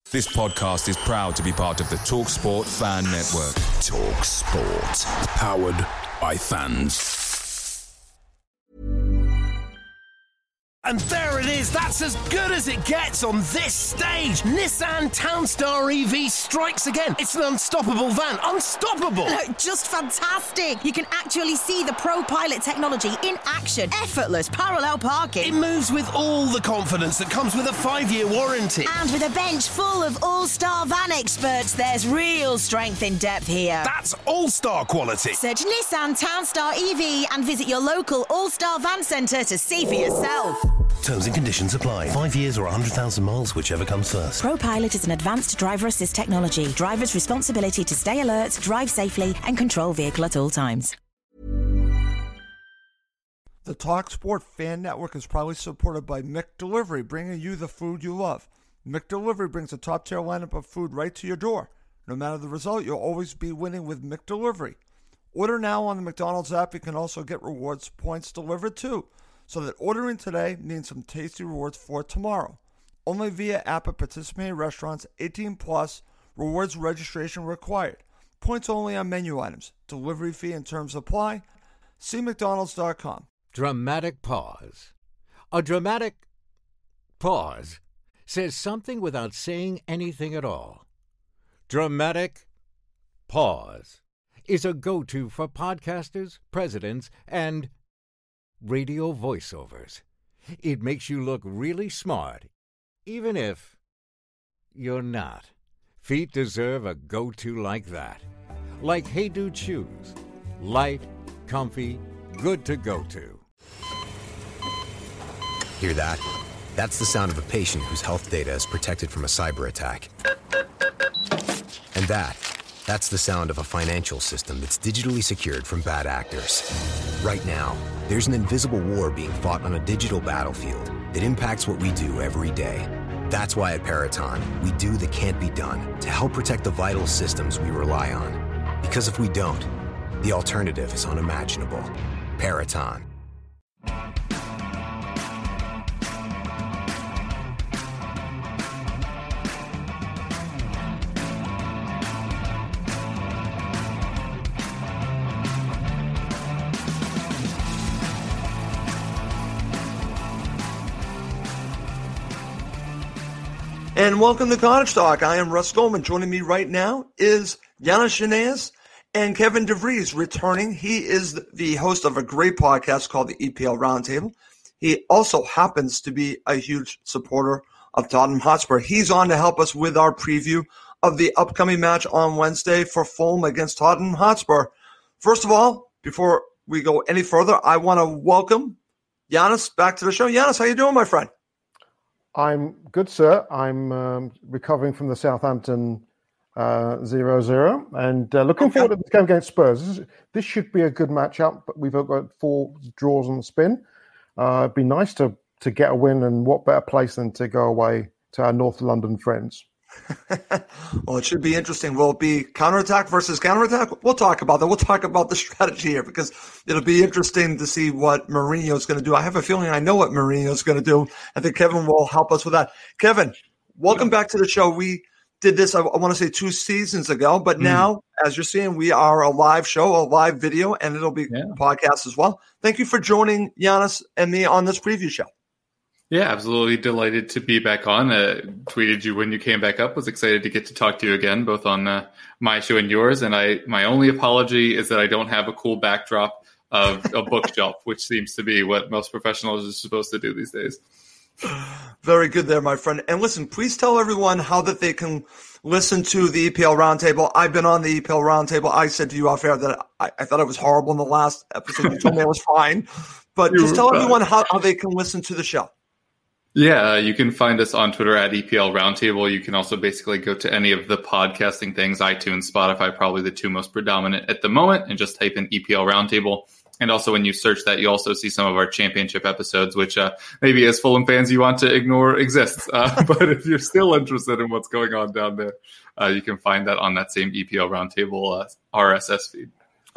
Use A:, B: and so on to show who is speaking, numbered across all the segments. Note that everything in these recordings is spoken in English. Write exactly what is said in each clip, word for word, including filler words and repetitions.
A: This podcast is proud to be part of the TalkSport Fan Network.
B: TalkSport. Powered by fans.
C: And there it is, that's as good as it gets on this stage. Nissan Townstar E V strikes again. It's an unstoppable van, unstoppable.
D: Look, just fantastic. You can actually see the ProPilot technology in action. Effortless parallel parking.
C: It moves with all the confidence that comes with a five-year warranty.
D: And with a bench full of all-star van experts, there's real strength in depth here.
C: That's all-star quality.
D: Search Nissan Townstar E V and visit your local all-star van centre to see for yourself.
C: Terms and conditions apply. Five years or one hundred thousand miles, whichever comes first.
D: ProPilot is an advanced driver assist technology. Driver's responsibility to stay alert, drive safely, and control vehicle at all times.
E: The TalkSport Fan Network is proudly supported by McDelivery, bringing you the food you love. McDelivery brings a top-tier lineup of food right to your door. No matter the result, you'll always be winning with McDelivery. Order now on the McDonald's app. You can also get rewards points delivered too, so that ordering today means some tasty rewards for tomorrow. Only via app at participating restaurants. eighteen plus. Rewards registration required. Points only on menu items. Delivery fee and terms apply. See mcdonalds dot com.
F: Dramatic pause. A dramatic pause says something without saying anything at all. Dramatic pause is a go-to for podcasters, presidents, and radio voiceovers. It makes you look really smart, even if you're not. Feet deserve a go-to like that. Like Hey Dude shoes. Light, comfy, good to go to.
G: Hear that? That's the sound of a patient whose health data is protected from a cyber attack. And that, that's the sound of a financial system that's digitally secured from bad actors. Right now, there's an invisible war being fought on a digital battlefield that impacts what we do every day. That's why at Peraton, we do the can't be done to help protect the vital systems we rely on. Because if we don't, the alternative is unimaginable. Peraton.
E: And welcome to Cottage Talk. I am Russ Goldman. Joining me right now is Yana Shenez and Kevin DeVries returning. He is the host of a great podcast called the E P L Roundtable. He also happens to be a huge supporter of Tottenham Hotspur. He's on to help us with our preview of the upcoming match on Wednesday for Fulham against Tottenham Hotspur. First of all, before we go any further, I want to welcome Giannis back to the show. Giannis, how you doing, my friend?
H: I'm good, sir. I'm um, recovering from the Southampton uh, zero zero and uh, looking okay. forward to this game against Spurs. This, is, this should be a good matchup, but we've got four draws on the spin. Uh, it'd be nice to, to get a win, and what better place than to go away to our North London friends.
E: Well, it should be interesting. Will it be counterattack versus counterattack? We'll talk about that. We'll talk about the strategy here because it'll be interesting to see what Mourinho is going to do. I have a feeling I know what Mourinho is going to do. I think Kevin will help us with that. Kevin, welcome back to the show. We did this, I, I want to say, two seasons ago, but mm. now, as you're seeing, we are a live show, a live video, and it'll be yeah. podcast as well. Thank you for joining Giannis and me on this preview show.
I: Yeah, absolutely delighted to be back on. Uh, tweeted you when you came back up. Was excited to get to talk to you again, both on uh, my show and yours. And I, my only apology is that I don't have a cool backdrop of a bookshelf, which seems to be what most professionals are supposed to do these days.
E: Very good there, my friend. And listen, please tell everyone how that they can listen to the E P L Roundtable. I've been on the E P L Roundtable. I said to you off air that I, I thought it was horrible in the last episode. You told me it was fine. But you just tell everyone how, how they can listen to the show.
I: Yeah, you can find us on Twitter at E P L Roundtable. You can also basically go to any of the podcasting things, iTunes, Spotify, probably the two most predominant at the moment, and just type in E P L Roundtable. And also when you search that, you also see some of our championship episodes, which uh, maybe as Fulham fans you want to ignore exists. Uh, but if you're still interested in what's going on down there, uh, you can find that on that same E P L Roundtable uh, R S S feed.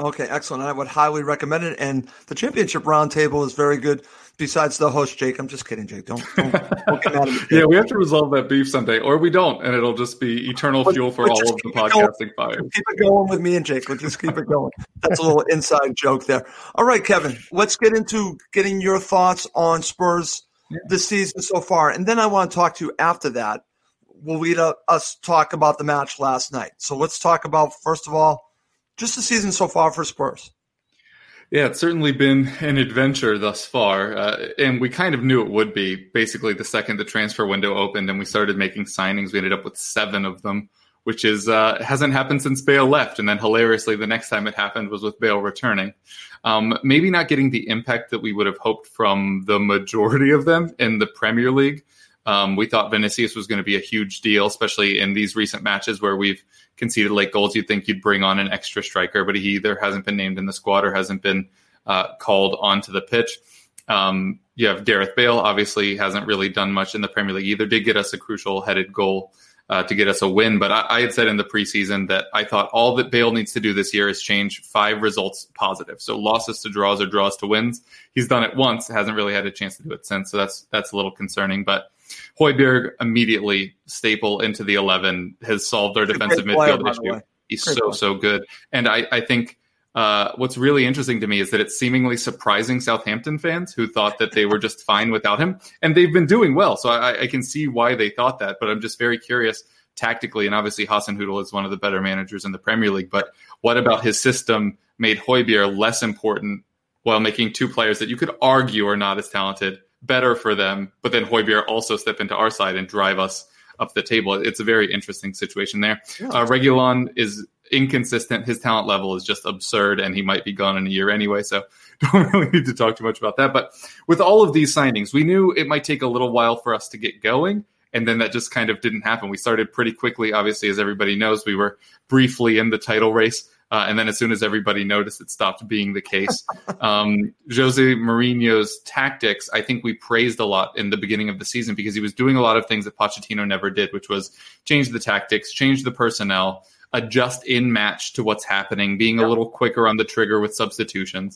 E: Okay, excellent. I would highly recommend it. And the championship roundtable is very good. Besides the host, Jake. I'm just kidding, Jake. Don't, don't, don't get mad at me.
I: Yeah, we have to resolve that beef someday, or we don't, and it'll just be eternal
E: but,
I: fuel for all of the podcasting fires.
E: Keep it going with me and Jake. We'll just keep it going. That's a little inside joke there. All right, Kevin, let's get into getting your thoughts on Spurs yeah. this season so far. And then I want to talk to you after that. We'll lead uh, us talk about the match last night. So let's talk about, first of all, just the season so far for Spurs.
I: Yeah, it's certainly been an adventure thus far, uh, and we kind of knew it would be. Basically, the second the transfer window opened and we started making signings, we ended up with seven of them, which is uh, hasn't happened since Bale left. And then hilariously, the next time it happened was with Bale returning. Um, maybe not getting the impact that we would have hoped from the majority of them in the Premier League. Um, we thought Vinicius was going to be a huge deal, especially in these recent matches where we've conceded late goals. You'd think you'd bring on an extra striker, but he either hasn't been named in the squad or hasn't been uh, called onto the pitch. Um, you have Gareth Bale, obviously hasn't really done much in the Premier League either. Did get us a crucial headed goal uh, to get us a win, but I, I had said in the preseason that I thought all that Bale needs to do this year is change five results positive. So losses to draws or draws to wins. He's done it once, hasn't really had a chance to do it since, so that's that's a little concerning, but Højbjerg immediately staple into the eleven has solved our defensive midfield issue. He's Great so, player. so good. And I, I think uh, what's really interesting to me is that it's seemingly surprising Southampton fans who thought that they were just fine without him. And they've been doing well. So I, I can see why they thought that. But I'm just very curious tactically. And obviously Hasenhüttl is one of the better managers in the Premier League. But what about his system made Højbjerg less important while making two players that you could argue are not as talented better for them, but then Højbjerg also step into our side and drive us up the table. It's a very interesting situation there. Yeah. Uh, Reguilon is inconsistent. His talent level is just absurd, and he might be gone in a year anyway, so don't really need to talk too much about that. But with all of these signings, we knew it might take a little while for us to get going, and then that just kind of didn't happen. We started pretty quickly. Obviously, as everybody knows, we were briefly in the title race. Uh, and then as soon as everybody noticed, it stopped being the case. Um, Jose Mourinho's tactics, I think we praised a lot in the beginning of the season because he was doing a lot of things that Pochettino never did, which was change the tactics, change the personnel, adjust in match to what's happening, being a little quicker on the trigger with substitutions.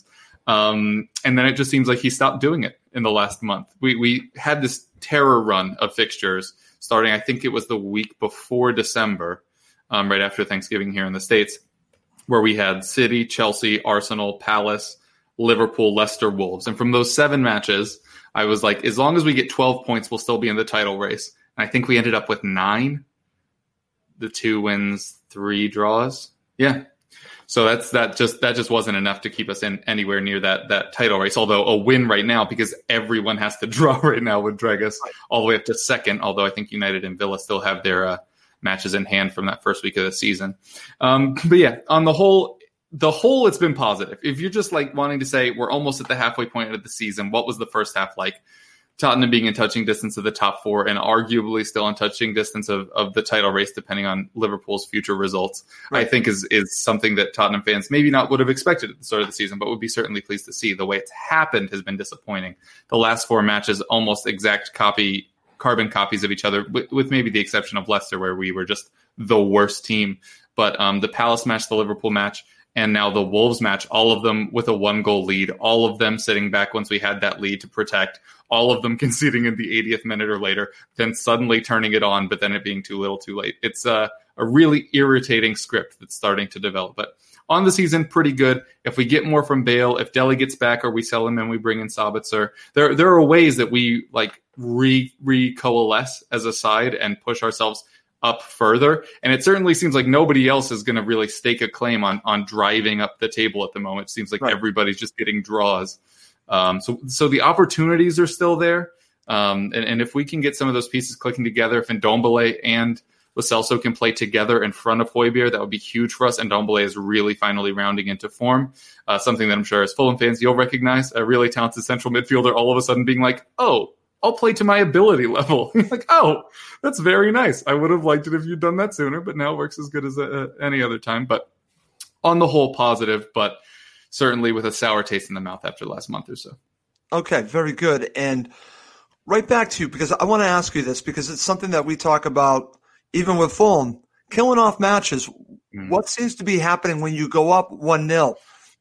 I: Um, and then it just seems like he stopped doing it in the last month. We, we had this terror run of fixtures starting, I think it was the week before December, um, right after Thanksgiving here in the States, where we had City, Chelsea, Arsenal, Palace, Liverpool, Leicester, Wolves. And from those seven matches, I was like, as long as we get twelve points, we'll still be in the title race. And I think we ended up with nine. The two wins, three draws. Yeah. So that's that just that just wasn't enough to keep us in anywhere near that that title race. Although a win right now, because everyone has to draw right now, would drag us all the way up to second. Although I think United and Villa still have their uh, matches in hand from that first week of the season. Um, but yeah, on the whole, the whole, it's been positive. If you're just like wanting to say we're almost at the halfway point of the season, what was the first half like? Tottenham being in touching distance of the top four and arguably still in touching distance of, of the title race, depending on Liverpool's future results, right. I think is, is something that Tottenham fans maybe not would have expected at the start of the season, but would be certainly pleased to see. The way it's happened has been disappointing. The last four matches, almost exact copy carbon copies of each other, with, with maybe the exception of Leicester, where we were just the worst team. But um, the Palace match, the Liverpool match, and now the Wolves match, all of them with a one-goal lead, all of them sitting back once we had that lead to protect, all of them conceding in the eightieth minute or later, then suddenly turning it on, but then it being too little too late. It's a, a really irritating script that's starting to develop. But on the season, pretty good. If we get more from Bale, if Dele gets back or we sell him and we bring in Sabitzer, there, there are ways that we like re, re-coalesce as a side and push ourselves up further. And it certainly seems like nobody else is going to really stake a claim on, on driving up the table at the moment. It seems like right. everybody's just getting draws. Um, so, so the opportunities are still there. Um, and, and if we can get some of those pieces clicking together, if Ndombele and Lo Celso can play together in front of Højbjerg, that would be huge for us. And Ndombele is really finally rounding into form. Uh, something that I'm sure as Fulham fans, you'll recognize, a really talented central midfielder all of a sudden being like, oh, I'll play to my ability level. Like, oh, that's very nice. I would have liked it if you'd done that sooner, but now it works as good as uh, any other time. But on the whole, positive, but certainly with a sour taste in the mouth after the last month or so.
E: Okay, very good. And right back to you, because I want to ask you this, because it's something that we talk about even with Fulham, killing off matches. Mm. What seems to be happening when you go up one nil?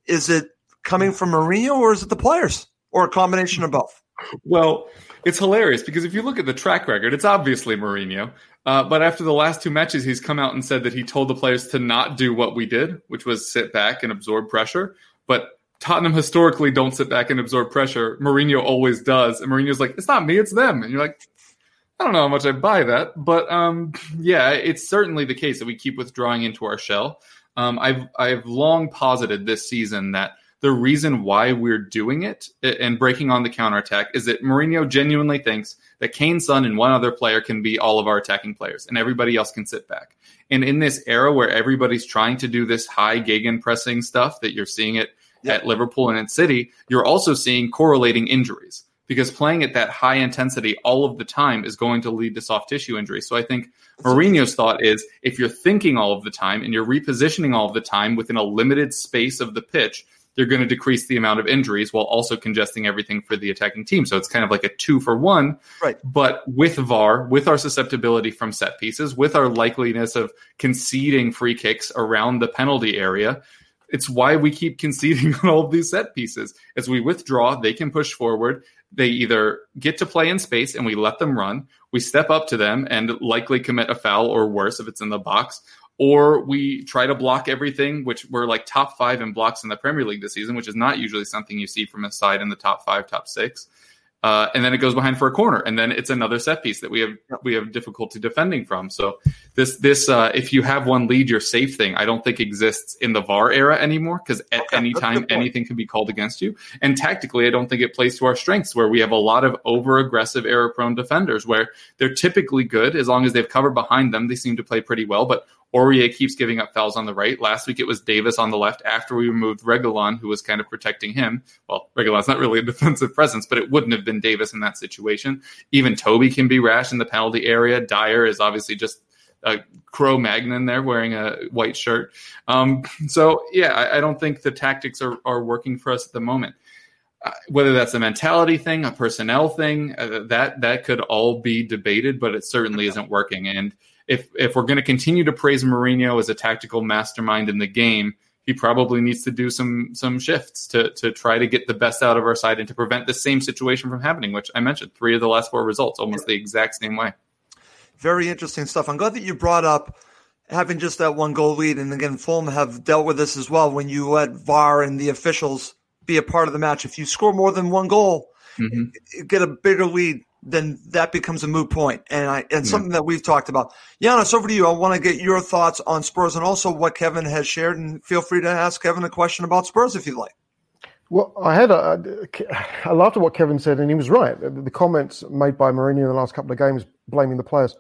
E: Is it coming from Mourinho or is it the players or a combination of both?
I: Well, it's hilarious because if you look at the track record, it's obviously Mourinho. Uh, but after the last two matches, he's come out and said that he told the players to not do what we did, which was sit back and absorb pressure. But Tottenham historically don't sit back and absorb pressure. Mourinho always does. And Mourinho's like, it's not me, it's them. And you're like, I don't know how much I buy that. But um, yeah, it's certainly the case that we keep withdrawing into our shell. Um, I've I've long posited this season that the reason why we're doing it and breaking on the counterattack is that Mourinho genuinely thinks that Kane, Son, and one other player can be all of our attacking players, and everybody else can sit back. And in this era where everybody's trying to do this high gegenpressing stuff that you're seeing it yep. at Liverpool and at City, you're also seeing correlating injuries. Because playing at that high intensity all of the time is going to lead to soft tissue injury. So I think Mourinho's thought is if you're thinking all of the time and you're repositioning all of the time within a limited space of the pitch, they're going to decrease the amount of injuries while also congesting everything for the attacking team. So it's kind of like a two for one.
E: Right.
I: But with V A R, with our susceptibility from set pieces, with our likeliness of conceding free kicks around the penalty area, it's why we keep conceding on all of these set pieces. As we withdraw, they can push forward. They either get to play in space and we let them run, we step up to them and likely commit a foul or worse if it's in the box, or we try to block everything, which we're like top five in blocks in the Premier League this season, which is not usually something you see from a side in the top five, top six. Uh, and then it goes behind for a corner, and then it's another set piece that we have we have difficulty defending from. So this this uh, if you have one lead, you're safe thing, I don't think exists in the V A R era anymore, because at okay, any time anything can be called against you. And tactically, I don't think it plays to our strengths, where we have a lot of over aggressive, error prone defenders, where they're typically good as long as they've covered behind them. They seem to play pretty well, but Aurier keeps giving up fouls on the right. Last week it was Davis on the left after we removed Reguilon, who was kind of protecting him. Well, Reguilon's not really a defensive presence, but it wouldn't have been Davis in that situation. Even Toby can be rash in the penalty area. Dyer is obviously just a Cro-Magnon there wearing a white shirt. Um, so, yeah, I, I don't think the tactics are, are working for us at the moment. Uh, whether that's a mentality thing, a personnel thing, uh, that that could all be debated, but it certainly isn't working. And If if we're going to continue to praise Mourinho as a tactical mastermind in the game, he probably needs to do some some shifts to to try to get the best out of our side and to prevent the same situation from happening, which I mentioned, three of the last four results, almost the exact same way.
E: Very interesting stuff. I'm glad that you brought up having just that one goal lead. And again, Fulham have dealt with this as well when you let V A R and the officials be a part of the match. If you score more than one goal, mm-hmm. you get a bigger lead, then that becomes a moot point. And I, and something yeah. that we've talked about. Giannis, over to you. I want to get your thoughts on Spurs and also what Kevin has shared. And feel free to ask Kevin a question about Spurs if you'd like.
H: Well, I had a, I laughed at what Kevin said, and he was right. The comments made by Mourinho in the last couple of games blaming the players,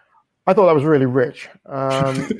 H: I thought that was really rich. Um,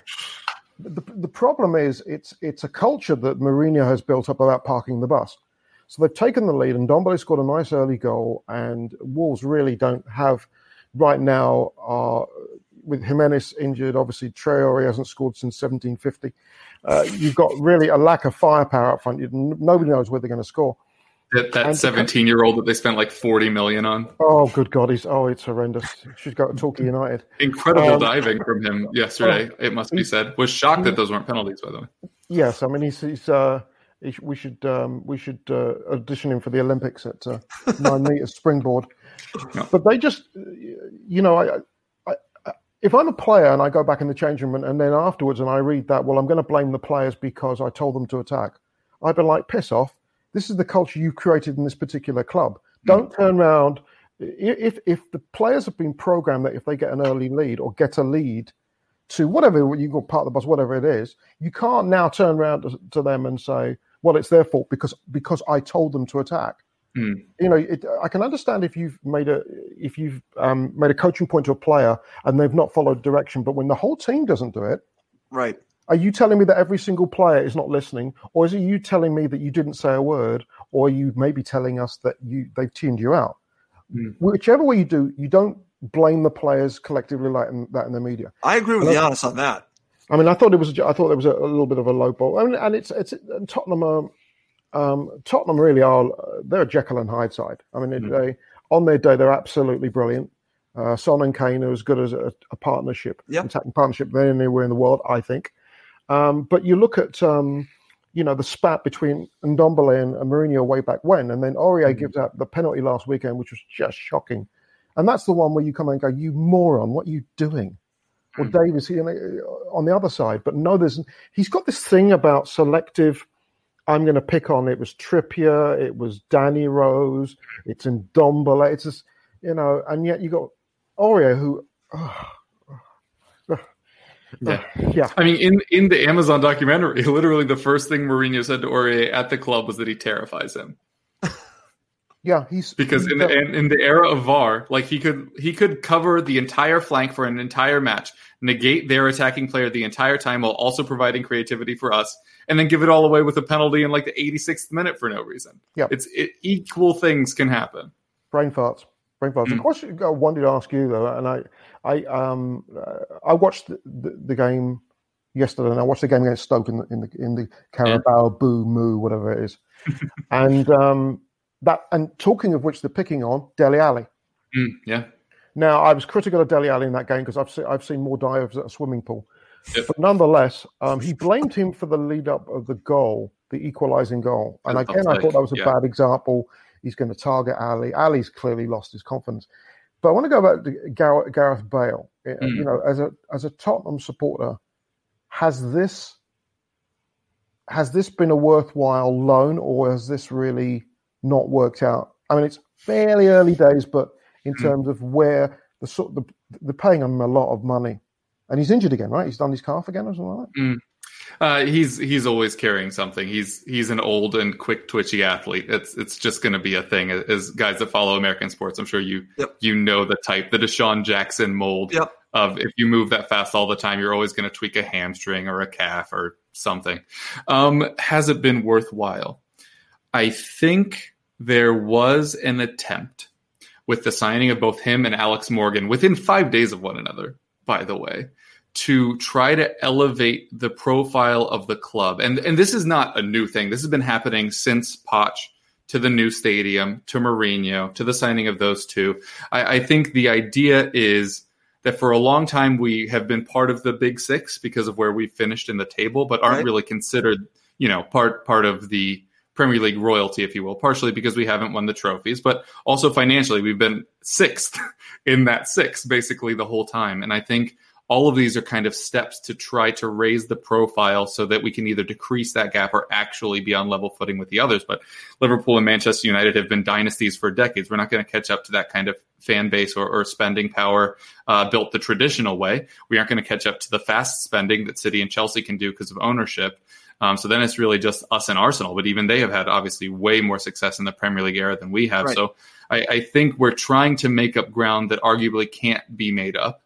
H: the, the problem is it's it's a culture that Mourinho has built up about parking the bus. So they've taken the lead, and Ndombele scored a nice early goal, and Wolves really don't have, right now, uh, with Jimenez injured, obviously Traore hasn't scored since seventeen fifty. Uh, you've got really a lack of firepower up front. You, nobody knows where they're going to score.
I: That, that seventeen-year-old that they spent like forty million dollars on.
H: Oh, good God. He's, oh, it's horrendous. She's got to talk to United.
I: Incredible um, diving from him yesterday, oh, it must be said. Was shocked that those weren't penalties, by the way.
H: Yes, I mean, he's... he's uh, We should um, we should uh, audition him for the Olympics at uh, nine meters springboard. No. But they just, you know, I, I, I, if I'm a player and I go back in the changing room and, and then afterwards and I read that, well, I'm going to blame the players because I told them to attack. I'd be like, piss off. This is the culture you created in this particular club. Don't mm. turn around. If if the players have been programmed that if they get an early lead or get a lead to whatever you go part of the bus, whatever it is, you can't now turn around to, to them and say, well, it's their fault because because I told them to attack. Mm. You know, it, I can understand if you've made a if you've um, made a coaching point to a player and they've not followed direction, but when the whole team doesn't do it,
E: right?
H: Are you telling me that every single player is not listening, or is it you telling me that you didn't say a word, or are you maybe telling us that you they've tuned you out? Mm. Whichever way you do, you don't blame the players collectively like in, that in the media.
E: I agree with Giannis on that.
H: I mean, I thought it was. I thought there was a, a little bit of a low ball, I mean, and it's it's and Tottenham. Are, um, Tottenham really are. They're a Jekyll and Hyde side. I mean, mm-hmm. they on their day they're absolutely brilliant. Uh, Son and Kane are as good as a, a partnership,
E: yep.
H: attacking partnership than anywhere in the world, I think. Um, but you look at um, you know, the spat between Ndombele and, and Mourinho way back when. And then Aurier
I: mm-hmm.
H: gives out the penalty last weekend, which was just shocking. And that's the one where you come and go, you moron, what are you doing? Well, mm-hmm. Davis, you know, on the other side. But no, there's he's got this thing about selective. I'm going to pick on it was Trippier, it was Danny Rose, it's Ndombele. It's just, you know, and yet you got Aurier who. Oh,
I: Yeah.
H: Uh, yeah.
I: I mean, in, in the Amazon documentary, literally the first thing Mourinho said to Aurier at the club was that he terrifies him.
H: Yeah, he's
I: because
H: he's,
I: in the in, in the era of V A R, like he could he could cover the entire flank for an entire match, negate their attacking player the entire time while also providing creativity for us, and then give it all away with a penalty in like the eighty-sixth minute for no reason.
H: Yeah,
I: it's it, equal things can happen.
H: Brain farts, brain farts. Mm. A question I wanted to ask you though, and I. I um uh, I watched the, the, the game yesterday, and I watched the game against Stoke in the in the, in the Carabao yeah. Boo Moo whatever it is, and um that and talking of which, they're picking on Dele Alli.
I: Mm, yeah.
H: Now I was critical of Dele Alli in that game because I've seen I've seen more dives at a swimming pool, yep. but nonetheless, um, he blamed him for the lead up of the goal, the equalising goal, and
I: That's
H: again I thought that was a
I: yeah.
H: bad example. He's going to target Ali. Ali's clearly lost his confidence. But I want to go back to Gareth, Gareth Bale. Mm. You know, as a as a Tottenham supporter, has this has this been a worthwhile loan, or has this really not worked out? I mean, it's fairly early days, but in mm. terms of where the sort the they're paying him a lot of money, and he's injured again, right? He's done his calf again or something like that.
I: Mm. Uh, he's he's always carrying something. He's he's an old and quick twitchy athlete. It's it's just going to be a thing. As guys that follow American sports, I'm sure you
E: yep.
I: you know the type, the Deshaun Jackson mold
E: yep.
I: of if you move that fast all the time, you're always going to tweak a hamstring or a calf or something. Um, has it been worthwhile? I think there was an attempt with the signing of both him and Alex Morgan within five days of one another, by the way, to try to elevate the profile of the club. And and this is not a new thing. This has been happening since Poch, to the new stadium, to Mourinho, to the signing of those two. I, I think the idea is that for a long time we have been part of the Big Six because of where we finished in the table, but aren't
E: right.
I: really considered, you know, part part of the Premier League royalty, if you will, partially because we haven't won the trophies, but also financially we've been sixth in that six basically the whole time. And I think all of these are kind of steps to try to raise the profile so that we can either decrease that gap or actually be on level footing with the others. But Liverpool and Manchester United have been dynasties for decades. We're not going to catch up to that kind of fan base or, or spending power uh, built the traditional way. We aren't going to catch up to the fast spending that City and Chelsea can do because of ownership. Um, so then it's really just us and Arsenal. But even they have had obviously way more success in the Premier League era than we have. Right. So I, I think we're trying to make up ground that arguably can't be made up.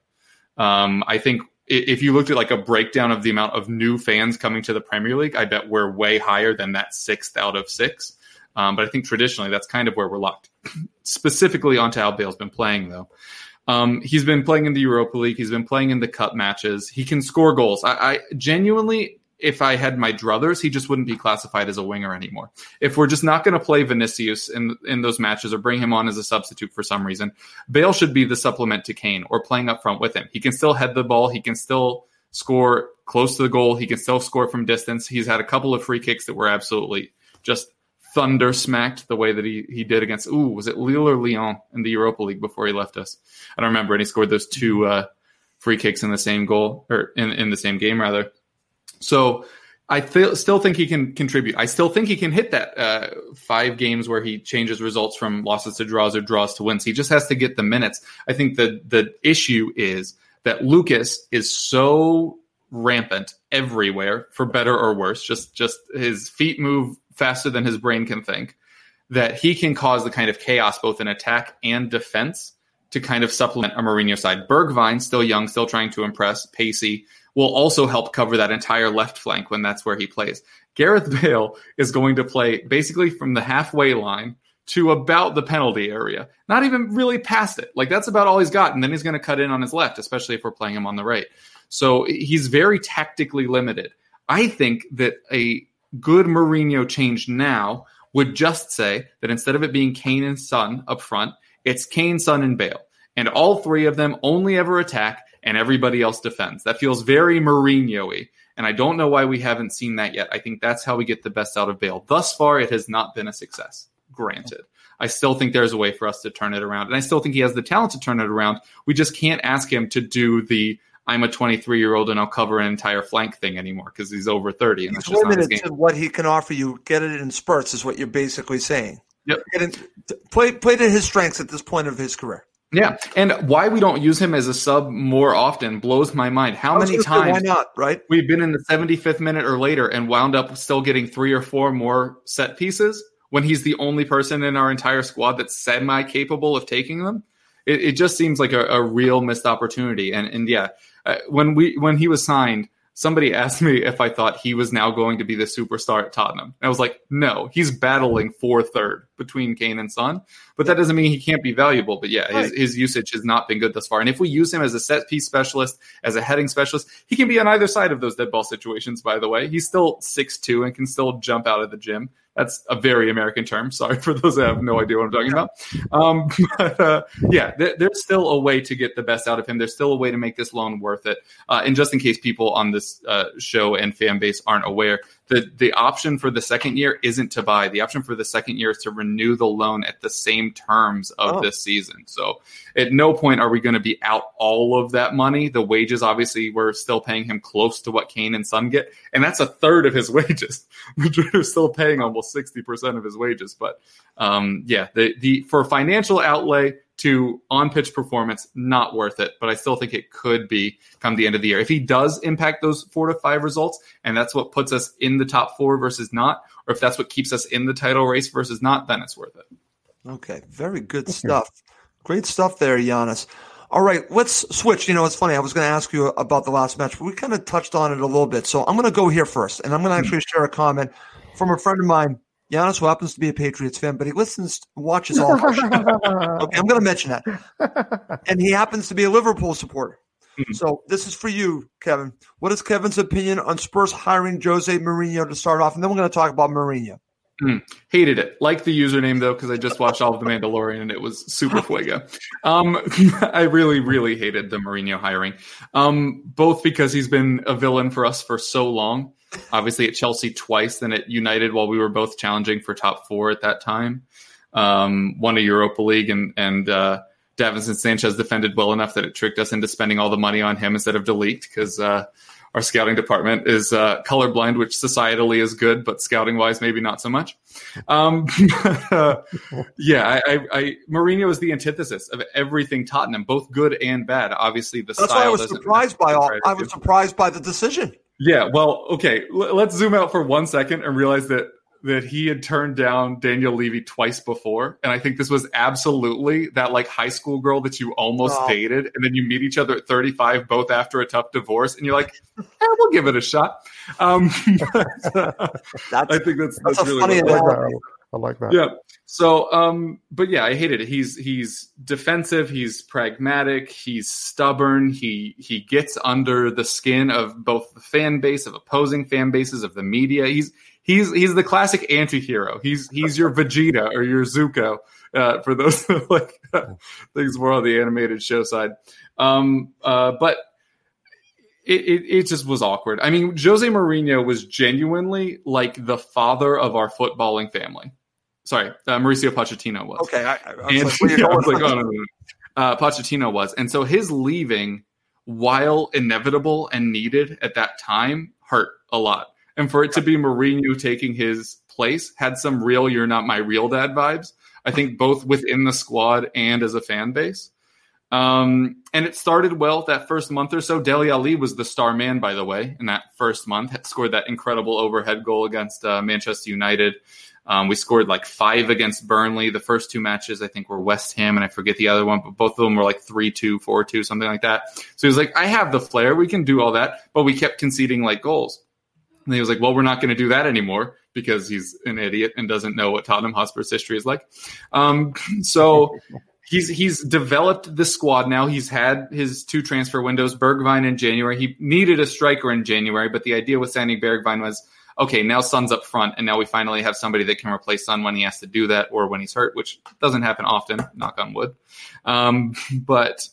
I: Um, I think if you looked at like a breakdown of the amount of new fans coming to the Premier League, I bet we're way higher than that sixth out of six. Um, but I think traditionally that's kind of where we're locked. Specifically onto how Bale's been playing, though. Um, he's been playing in the Europa League. He's been playing in the cup matches. He can score goals. I, I genuinely... If I had my druthers, he just wouldn't be classified as a winger anymore. If we're just not going to play Vinicius in in those matches or bring him on as a substitute for some reason, Bale should be the supplement to Kane or playing up front with him. He can still head the ball. He can still score close to the goal. He can still score from distance. He's had a couple of free kicks that were absolutely just thunder smacked the way that he, he did against, ooh, was it Lille or Lyon in the Europa League before he left us? I don't remember. And he scored those two uh, free kicks in the same goal or in, in the same game rather. So I th- still think he can contribute. I still think he can hit that uh, five games where he changes results from losses to draws or draws to wins. He just has to get the minutes. I think the the issue is that Lucas is so rampant everywhere, for better or worse. Just just his feet move faster than his brain can think, that he can cause the kind of chaos both in attack and defense to kind of supplement a Mourinho side. Bergwijn, still young, still trying to impress, pacey, will also help cover that entire left flank when that's where he plays. Gareth Bale is going to play basically from the halfway line to about the penalty area, not even really past it. Like that's about all he's got. And then he's going to cut in on his left, especially if we're playing him on the right. So he's very tactically limited. I think that a good Mourinho change now would just say that instead of it being Kane and Son up front, it's Kane, Son, and Bale. and all three of them only ever attack and everybody else defends. That feels very Mourinho-y, and I don't know why we haven't seen that yet. I think that's how we get the best out of Bale. Thus far, it has not been a success, granted. I still think there's a way for us to turn it around, and I still think he has the talent to turn it around. We just can't ask him to do the I'm a twenty-three-year-old and I'll cover an entire flank thing anymore because he's over thirty. And
E: he's
I: that's just not his
E: limited
I: game.
E: to what he can offer you. Get it in spurts is what you're basically saying.
I: Yep.
E: Get in, play, play to his strengths at this point of his career.
I: Yeah, and why we don't use him as a sub more often blows my mind. How many times
E: say, why not, right?
I: We've been in the seventy-fifth minute or later and wound up still getting three or four more set pieces when he's the only person in our entire squad that's semi-capable of taking them? It, it just seems like a, a real missed opportunity. And, and yeah, uh, when we when he was signed, somebody asked me if I thought he was now going to be the superstar at Tottenham. And I was like, no, he's battling for third between Kane and Son. But that doesn't mean he can't be valuable. But yeah, his, his usage has not been good thus far. And if we use him as a set piece specialist, as a heading specialist, he can be on either side of those dead ball situations, by the way. He's still six two and can still jump out of the gym. That's a very American term. Sorry for those that have no idea what I'm talking about. Um, but, uh, yeah, there, there's still a way to get the best out of him. There's still a way to make this loan worth it. Uh, and just in case people on this uh, show and fan base aren't aware, the, the option for the second year isn't to buy. The option for the second year is to renew the loan at the same terms of oh. this season. So at no point are we going to be out all of that money. The wages, obviously, we're still paying him close to what Kane and Son get. And that's a third of his wages. Madrid are still paying almost sixty percent of his wages. But um, yeah, the, the for financial outlay to on-pitch performance, not worth it. But I still think it could be come the end of the year. If he does impact those four to five results, and that's what puts us in the top four versus not, or if that's what keeps us in the title race versus not, then it's worth it.
E: Okay, very good stuff. Great stuff there, Giannis. All right, let's switch. You know, it's funny. I was going to ask you about the last match, but we kind of touched on it a little bit. So I'm going to go here first, and I'm going to actually share a comment from a friend of mine, Giannis, who happens to be a Patriots fan, but he listens, watches all of our shows. Okay, I'm going to mention that. And he happens to be a Liverpool supporter. Mm-hmm. So this is for you, Kevin. What is Kevin's opinion on Spurs hiring Jose Mourinho to start off? And then we're going to talk about Mourinho.
I: Mm, hated it. Like the username, though, because I just watched all of The Mandalorian and it was super fuego. Um, I really, really hated the Mourinho hiring, um, both because he's been a villain for us for so long. Obviously at Chelsea twice, then at United while we were both challenging for top four at that time. Um, won a Europa League, and, and uh, Davinson Sanchez defended well enough that it tricked us into spending all the money on him instead of De Ligt, because uh, our scouting department is uh, colorblind, which societally is good, but scouting-wise, maybe not so much. Um, uh, yeah, I, I, I, Mourinho is the antithesis of everything Tottenham, both good and bad. Obviously, the
E: That's
I: style
E: why I was
I: doesn't
E: surprised by all. I was surprised by the decision.
I: Yeah, well, okay. L- let's zoom out for one second and realize that that he had turned down Daniel Levy twice before. And I think this was absolutely that like high school girl that you almost oh. dated. And then you meet each other at thirty-five, both after a tough divorce. And you're like, eh, we'll give it a shot. Um, but, uh, I think that's, that's,
E: that's
I: really
E: funny.
H: I like that. I like that.
I: Yeah. So, um, but yeah, I hated it. He's, he's defensive. He's pragmatic. He's stubborn. He, he gets under the skin of both the fan base, of opposing fan bases, of the media. He's, He's he's the classic anti-hero. He's he's your Vegeta or your Zuko uh, for those like uh, things more on the animated show side. Um, uh, but it, it it just was awkward. I mean, Jose Mourinho was genuinely like the father of our footballing family. Sorry, uh, Mauricio Pochettino was.
E: Okay, I, I was
I: and,
E: like, where you
I: yeah, I
E: going?
I: was like, oh no, no, no. Uh, Pochettino was, and so his leaving, while inevitable and needed at that time, hurt a lot. And for it to be Mourinho taking his place had some real "you're not my real dad" vibes, I think, both within the squad and as a fan base. Um, and it started well that first month or so. Dele Alli was the star man, by the way, in that first month. Had scored that incredible overhead goal against uh, Manchester United. Um, we scored like five against Burnley. The first two matches, I think, were West Ham, and I forget the other one, but both of them were like three two, four two, something like that. So he was like, I have the flair. We can do all that. But we kept conceding like goals. And he was like, well, we're not going to do that anymore because he's an idiot and doesn't know what Tottenham Hotspur's history is like. Um, so he's he's developed the squad now. He's had his two transfer windows, Bergwijn in January. He needed a striker in January, but the idea with signing Bergwijn was, okay, now Son's up front, and now we finally have somebody that can replace Son when he has to do that or when he's hurt, which doesn't happen often, knock on wood. Um, but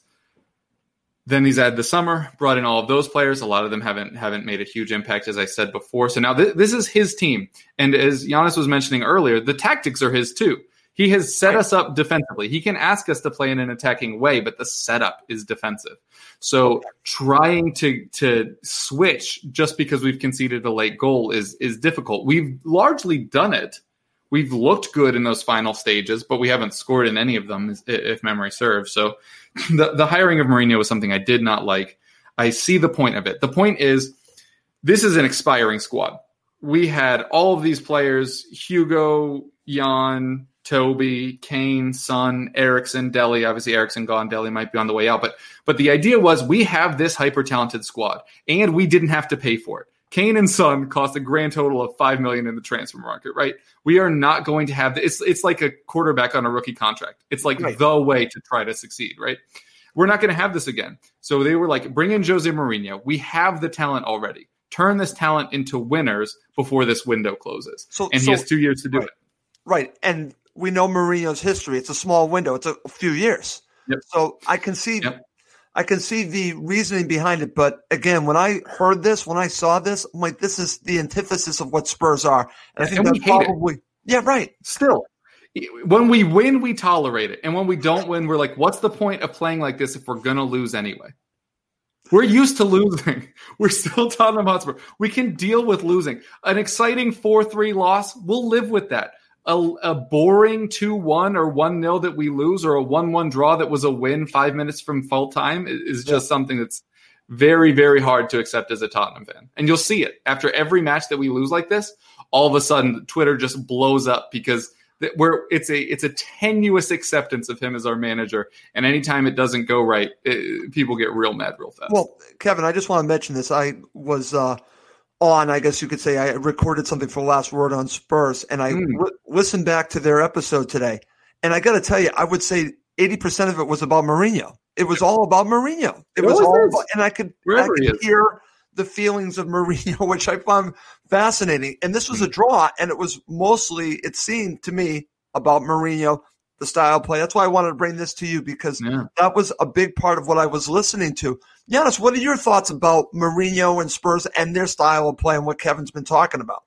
I: then he's had the summer, brought in all of those players. A lot of them haven't haven't made a huge impact, as I said before. So now th- this is his team. And as Giannis was mentioning earlier, the tactics are his too. He has set us up defensively. He can ask us to play in an attacking way, but the setup is defensive. So trying to to switch just because we've conceded a late goal is is difficult. We've largely done it. We've looked good in those final stages, but we haven't scored in any of them, if memory serves. So the, the hiring of Mourinho was something I did not like. I see the point of it. The point is, this is an expiring squad. We had all of these players, Hugo, Jan, Toby, Kane, Son, Eriksson, Dele. Obviously, Eriksson gone. Dele might be on the way out. But but the idea was we have this hyper-talented squad, and we didn't have to pay for it. Kane and Son cost a grand total of five million dollars in the transfer market, right? We are not going to have – it's it's like a quarterback on a rookie contract. It's like right. the way to try to succeed, right? We're not going to have this again. So they were like, bring in Jose Mourinho. We have the talent already. Turn this talent into winners before this window closes. So, and so, he has two years to do
E: right.
I: it.
E: Right, and – we know Mourinho's history. It's a small window. It's a few years. Yep. So I can see, yep. I can see the reasoning behind it. But again, when I heard this, when I saw this, I'm like, this is the antithesis of what Spurs are. And I think and that's probably, it. yeah, right.
I: Still, when we win, we tolerate it. And when we don't win, we're like, what's the point of playing like this if we're going to lose anyway? We're used to losing. We're still Tottenham Hotspur. We can deal with losing. An exciting four three loss, we'll live with that. A, a boring two one or one nil that we lose, or a one one draw that was a win five minutes from full time is just yeah. something that's very, very hard to accept as a Tottenham fan. And you'll see it. After every match that we lose like this, all of a sudden Twitter just blows up because we're, it's a it's a tenuous acceptance of him as our manager. And anytime it doesn't go right, it, people get real mad real fast.
E: Well, Kevin, I just want to mention this. I was uh, – on, I guess you could say, I recorded something for Last Word on Spurs, and I mm. w- listened back to their episode today. And I got to tell you, I would say eighty percent of it was about Mourinho. It was all about Mourinho. It, it was all about, and I could, I could hear the feelings of Mourinho, which I found fascinating. And this was a draw, and it was mostly, it seemed to me, about Mourinho, the style of play. That's why I wanted to bring this to you, because yeah. that was a big part of what I was listening to. Giannis, what are your thoughts about Mourinho and Spurs and their style of play and what Kevin's been talking about?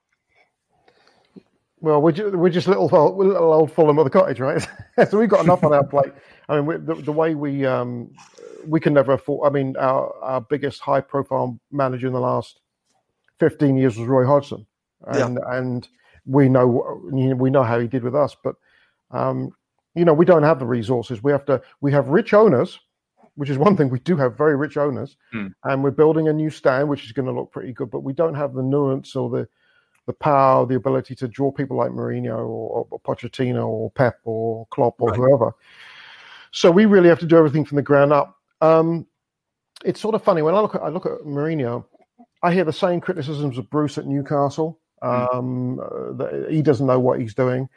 H: Well, we're just, we're just little, little old Fulham of the cottage, right? So we've got enough on our plate. I mean, we, the, the way we um, we can never afford. I mean, our, our biggest high-profile manager in the last fifteen years was Roy Hodgson, and yeah. and we know we know how he did with us. But um, you know, we don't have the resources. We have to. We have rich owners, which is one thing. We do have very rich owners, mm. and we're building a new stand, which is going to look pretty good. But we don't have the nuance or the the power, the ability to draw people like Mourinho or, or Pochettino or Pep or Klopp or right. whoever. So we really have to do everything from the ground up. Um, it's sort of funny when I look at I look at Mourinho, I hear the same criticisms of Bruce at Newcastle. Um, mm. uh, that he doesn't know what he's doing.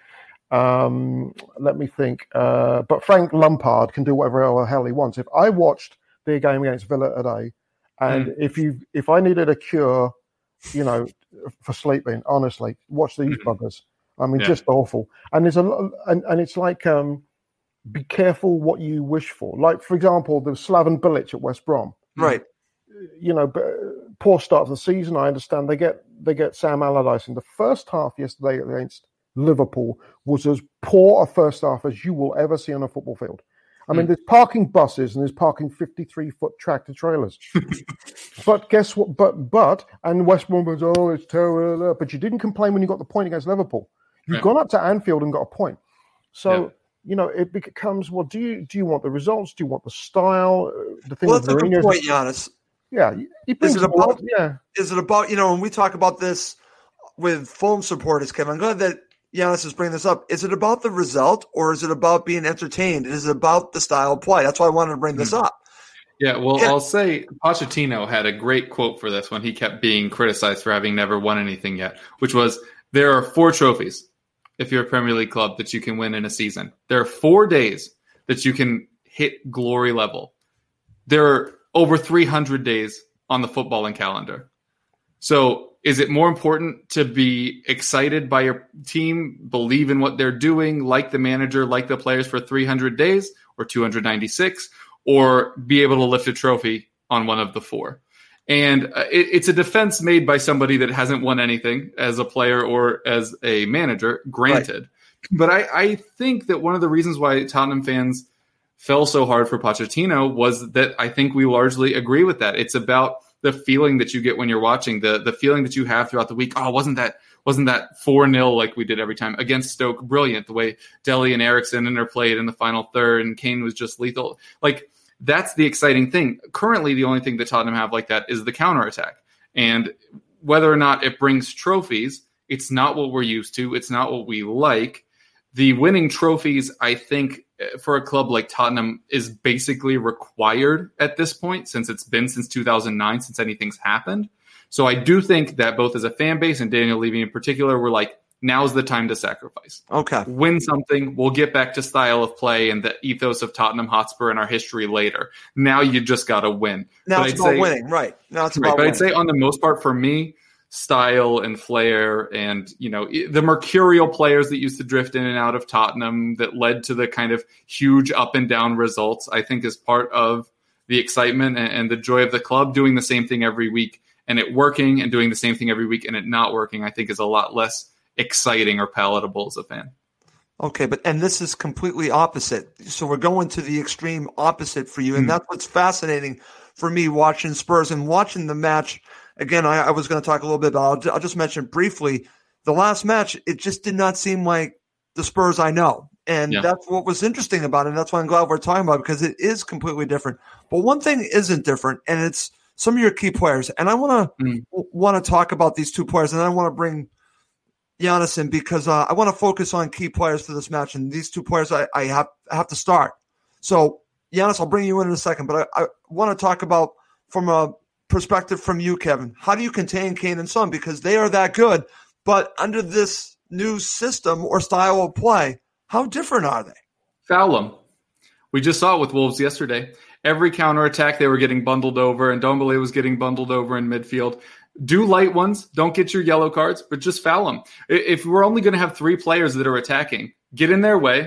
H: Um, let me think. Uh, but Frank Lampard can do whatever the hell he wants. If I watched their game against Villa today, and mm. if you if I needed a cure, you know, for sleeping, honestly, watch these mm-hmm. buggers. I mean, yeah. just awful. And there's a and, and it's like um, be careful what you wish for. Like, for example, the Slaven Bilic at West Brom.
E: Right.
H: You know, poor start of the season. I understand they get they get Sam Allardyce in the first half yesterday against Liverpool was as poor a first half as you will ever see on a football field. I mean, mm. there's parking buses and there's parking fifty-three foot tractor trailers. But guess what? But, but, and West Brom goes, oh, it's terrible. But you didn't complain when you got the point against Liverpool. You've yeah. gone up to Anfield and got a point. So, yeah. you know, it becomes, well, do you do you want the results? Do you want the style? The thing
E: well, that's a good point, Giannis.
H: Yeah.
E: Is it about, yeah. Is it about, you know, when we talk about this with Fulham supporters, Kevin, I'm glad that Giannis is bringing this up. Is it about the result or is it about being entertained? Is it about the style of play? That's why I wanted to bring this up.
I: Yeah, well, yeah. I'll say Pochettino had a great quote for this when he kept being criticized for having never won anything yet, which was, there are four trophies, if you're a Premier League club, that you can win in a season. There are four days that you can hit glory level. There are over three hundred days on the footballing calendar. So is it more important to be excited by your team, believe in what they're doing, like the manager, like the players for three hundred days or two hundred ninety-six, or be able to lift a trophy on one of the four? And uh, it, it's a defense made by somebody that hasn't won anything as a player or as a manager, granted. Right. But I, I think that one of the reasons why Tottenham fans fell so hard for Pochettino was that I think we largely agree with that. It's about the feeling that you get when you're watching, the the feeling that you have throughout the week. Oh, wasn't that wasn't that four nil like we did every time against Stoke? Brilliant. The way Dele and Eriksen interplayed in the final third and Kane was just lethal. Like, that's the exciting thing. Currently, the only thing that Tottenham have like that is the counterattack. And whether or not it brings trophies, it's not what we're used to. It's not what we like. The winning trophies, I think, for a club like Tottenham is basically required at this point, since it's been since two thousand nine, since anything's happened. So I do think that both as a fan base and Daniel Levy in particular, we're like, now's the time to sacrifice.
E: Okay.
I: Win something. We'll get back to style of play and the ethos of Tottenham Hotspur and our history later. Now you just got to win.
E: Now
I: but
E: it's
I: I'd
E: about
I: say,
E: winning, right. Now it's
I: right,
E: about
I: but
E: winning.
I: I'd say on the most part for me, style and flair and, you know, the mercurial players that used to drift in and out of Tottenham that led to the kind of huge up and down results, I think is part of the excitement and, and the joy of the club. Doing the same thing every week and it working, and doing the same thing every week and it not working, I think is a lot less exciting or palatable as a fan.
E: Okay, but and this is completely opposite. So we're going to the extreme opposite for you, and mm. that's what's fascinating for me watching Spurs and watching the match. Again, I, I was going to talk a little bit about, I'll, I'll just mention briefly, the last match, it just did not seem like the Spurs I know. And yeah. that's what was interesting about it. And that's why I'm glad we're talking about it, because it is completely different. But one thing isn't different, and it's some of your key players. And I want to mm. want to talk about these two players, and I want to bring Giannis in because uh, I want to focus on key players for this match. And these two players I, I have I have to start. So, Giannis, I'll bring you in in a second. But I, I want to talk about from a perspective from you, Kevin. How do you contain Kane and Son? Because they are that good, but under this new system or style of play, how different are they?
I: Foul them. We just saw it with Wolves yesterday. Every counterattack, they were getting bundled over, and Ndombele was getting bundled over in midfield. Do light ones. Don't get your yellow cards, but just foul them. If we're only going to have three players that are attacking, get in their way,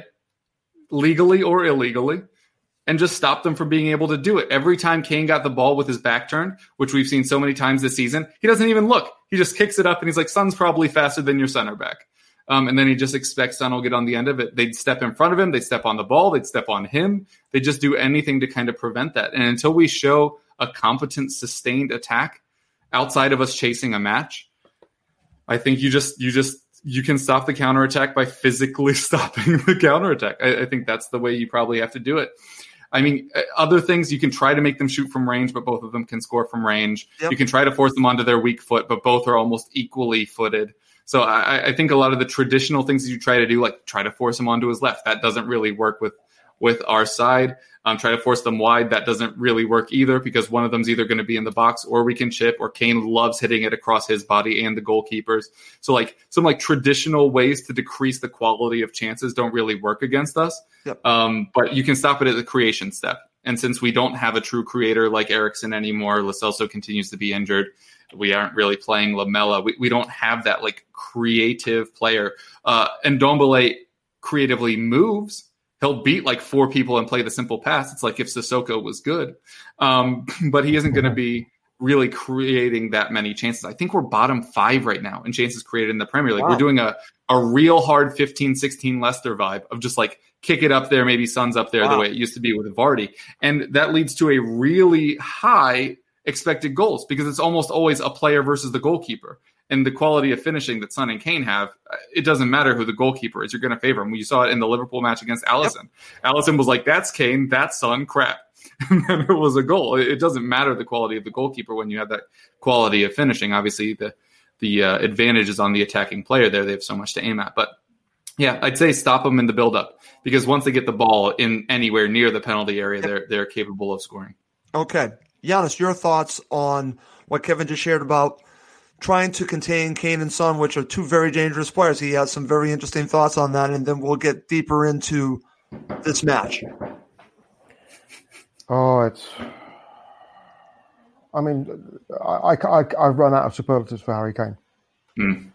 I: legally or illegally, and just stop them from being able to do it. Every time Kane got the ball with his back turned, which we've seen so many times this season, he doesn't even look. He just kicks it up, and he's like, Son's probably faster than your center back. Um, and then he just expects Son will get on the end of it. They'd step in front of him. They'd step on the ball. They'd step on him. They just do anything to kind of prevent that. And until we show a competent, sustained attack outside of us chasing a match, I think you just you just you can stop the counterattack by physically stopping the counterattack. I, I think that's the way you probably have to do it. I mean, other things, you can try to make them shoot from range, but both of them can score from range. Yep. You can try to force them onto their weak foot, but both are almost equally footed. So I, I think a lot of the traditional things that you try to do, like try to force him onto his left, that doesn't really work with, with our side. Um, try to force them wide, that doesn't really work either, because one of them's either going to be in the box or we can chip, or Kane loves hitting it across his body and the goalkeepers. So like some like traditional ways to decrease the quality of chances don't really work against us. Yep. Um, but you can stop it at the creation step. And since we don't have a true creator like Eriksen anymore, Lo Celso continues to be injured. We aren't really playing Lamela. We, we don't have that like creative player. Uh, and Ndombele creatively moves. He'll beat like four people and play the simple pass. It's like if Sissoko was good. Um, but he isn't going to be really creating that many chances. I think we're bottom five right now in chances created in the Premier League. Wow. We're doing a, a real hard fifteen sixteen Leicester vibe of just like kick it up there, maybe Son's up there wow. the way it used to be with Vardy. And that leads to a really high expected goals because it's almost always a player versus the goalkeeper. And the quality of finishing that Son and Kane have, it doesn't matter who the goalkeeper is. You're going to favor him. You saw it in the Liverpool match against Alisson. Yep. Alisson was like, that's Kane, that's Son, crap. And then it was a goal. It doesn't matter the quality of the goalkeeper when you have that quality of finishing. Obviously, the the uh, advantage is on the attacking player there. They have so much to aim at. But, yeah, I'd say stop them in the build-up because once they get the ball in anywhere near the penalty area, yep. they're they're capable of scoring.
E: Okay. Giannis, your thoughts on what Kevin just shared about trying to contain Kane and Son, which are two very dangerous players. He has some very interesting thoughts on that, and then we'll get deeper into this match.
H: Oh, it's. I mean, I, I, I've run out of superlatives for Harry Kane.
I: Mm.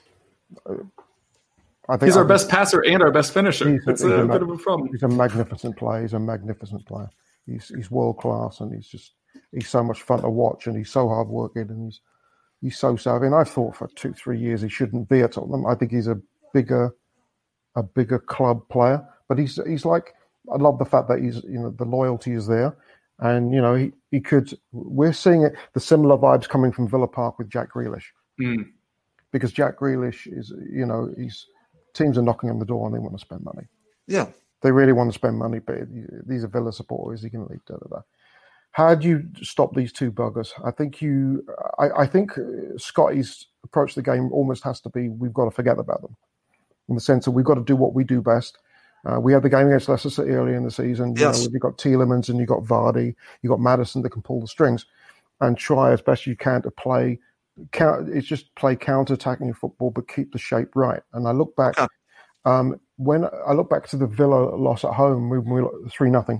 H: I think
I: he's our
H: I,
I: best passer and our best finisher.
H: He's a,
I: it's
H: he's
I: a,
H: a,
I: bit of a problem.
H: He's a magnificent player. He's a magnificent player. He's he's world class, and he's just he's so much fun to watch, and he's so hard working, and he's he's so savvy. And I thought for two three years he shouldn't be at Tottenham. I think he's a bigger a bigger club player, but he's he's like I love the fact that he's you know the loyalty is there, and you know he he could. We're seeing it the similar vibes coming from Villa Park with Jack Grealish,
I: mm.
H: because Jack Grealish is you know he's. Teams are knocking on the door and they want to spend money.
E: Yeah.
H: They really want to spend money, but these are Villa supporters. You can leave, da, da, da. How do you stop these two buggers? I think you, I, I think Scotty's approach to the game almost has to be, we've got to forget about them. In the sense that we've got to do what we do best. Uh, we had the game against Leicester City earlier in the season.
E: Yes.
H: You know, you've got Tielemans and you've got Vardy, you've got Maddison that can pull the strings and try as best you can to play It's just play counter-attacking football, but keep the shape right. And I look back, okay. um, when I look back to the Villa loss at home, we were three nothing.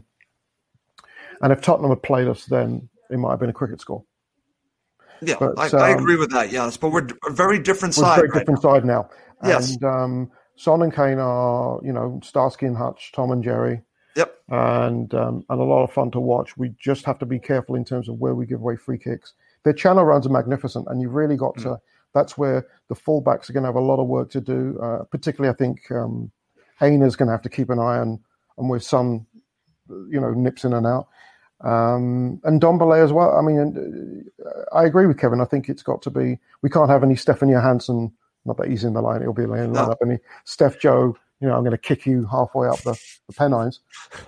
H: And if Tottenham had played us, then it might have been a cricket score.
E: Yeah,
H: but,
E: I,
H: um,
E: I agree with that. Yes, but we're a very different
H: we're
E: side.
H: a very
E: right
H: different
E: now.
H: side now.
E: Yes.
H: And um, Son and Kane are, you know, Starsky and Hutch, Tom and Jerry.
E: Yep.
H: And um, and a lot of fun to watch. We just have to be careful in terms of where we give away free kicks. Their channel runs are magnificent, and you've really got mm. to. That's where the fullbacks are going to have a lot of work to do. Uh, particularly, I think um, Aina's going to have to keep an eye on, on where Son, you know, nips in and out. Um, and Dombele as well. I mean, uh, I agree with Kevin. I think it's got to be. We can't have any Stefan Johansson. Not that he's in the line; he'll be in the line
E: no.
H: up. Any Steph Joe. You know, I'm going to kick you halfway up the, the Pennines.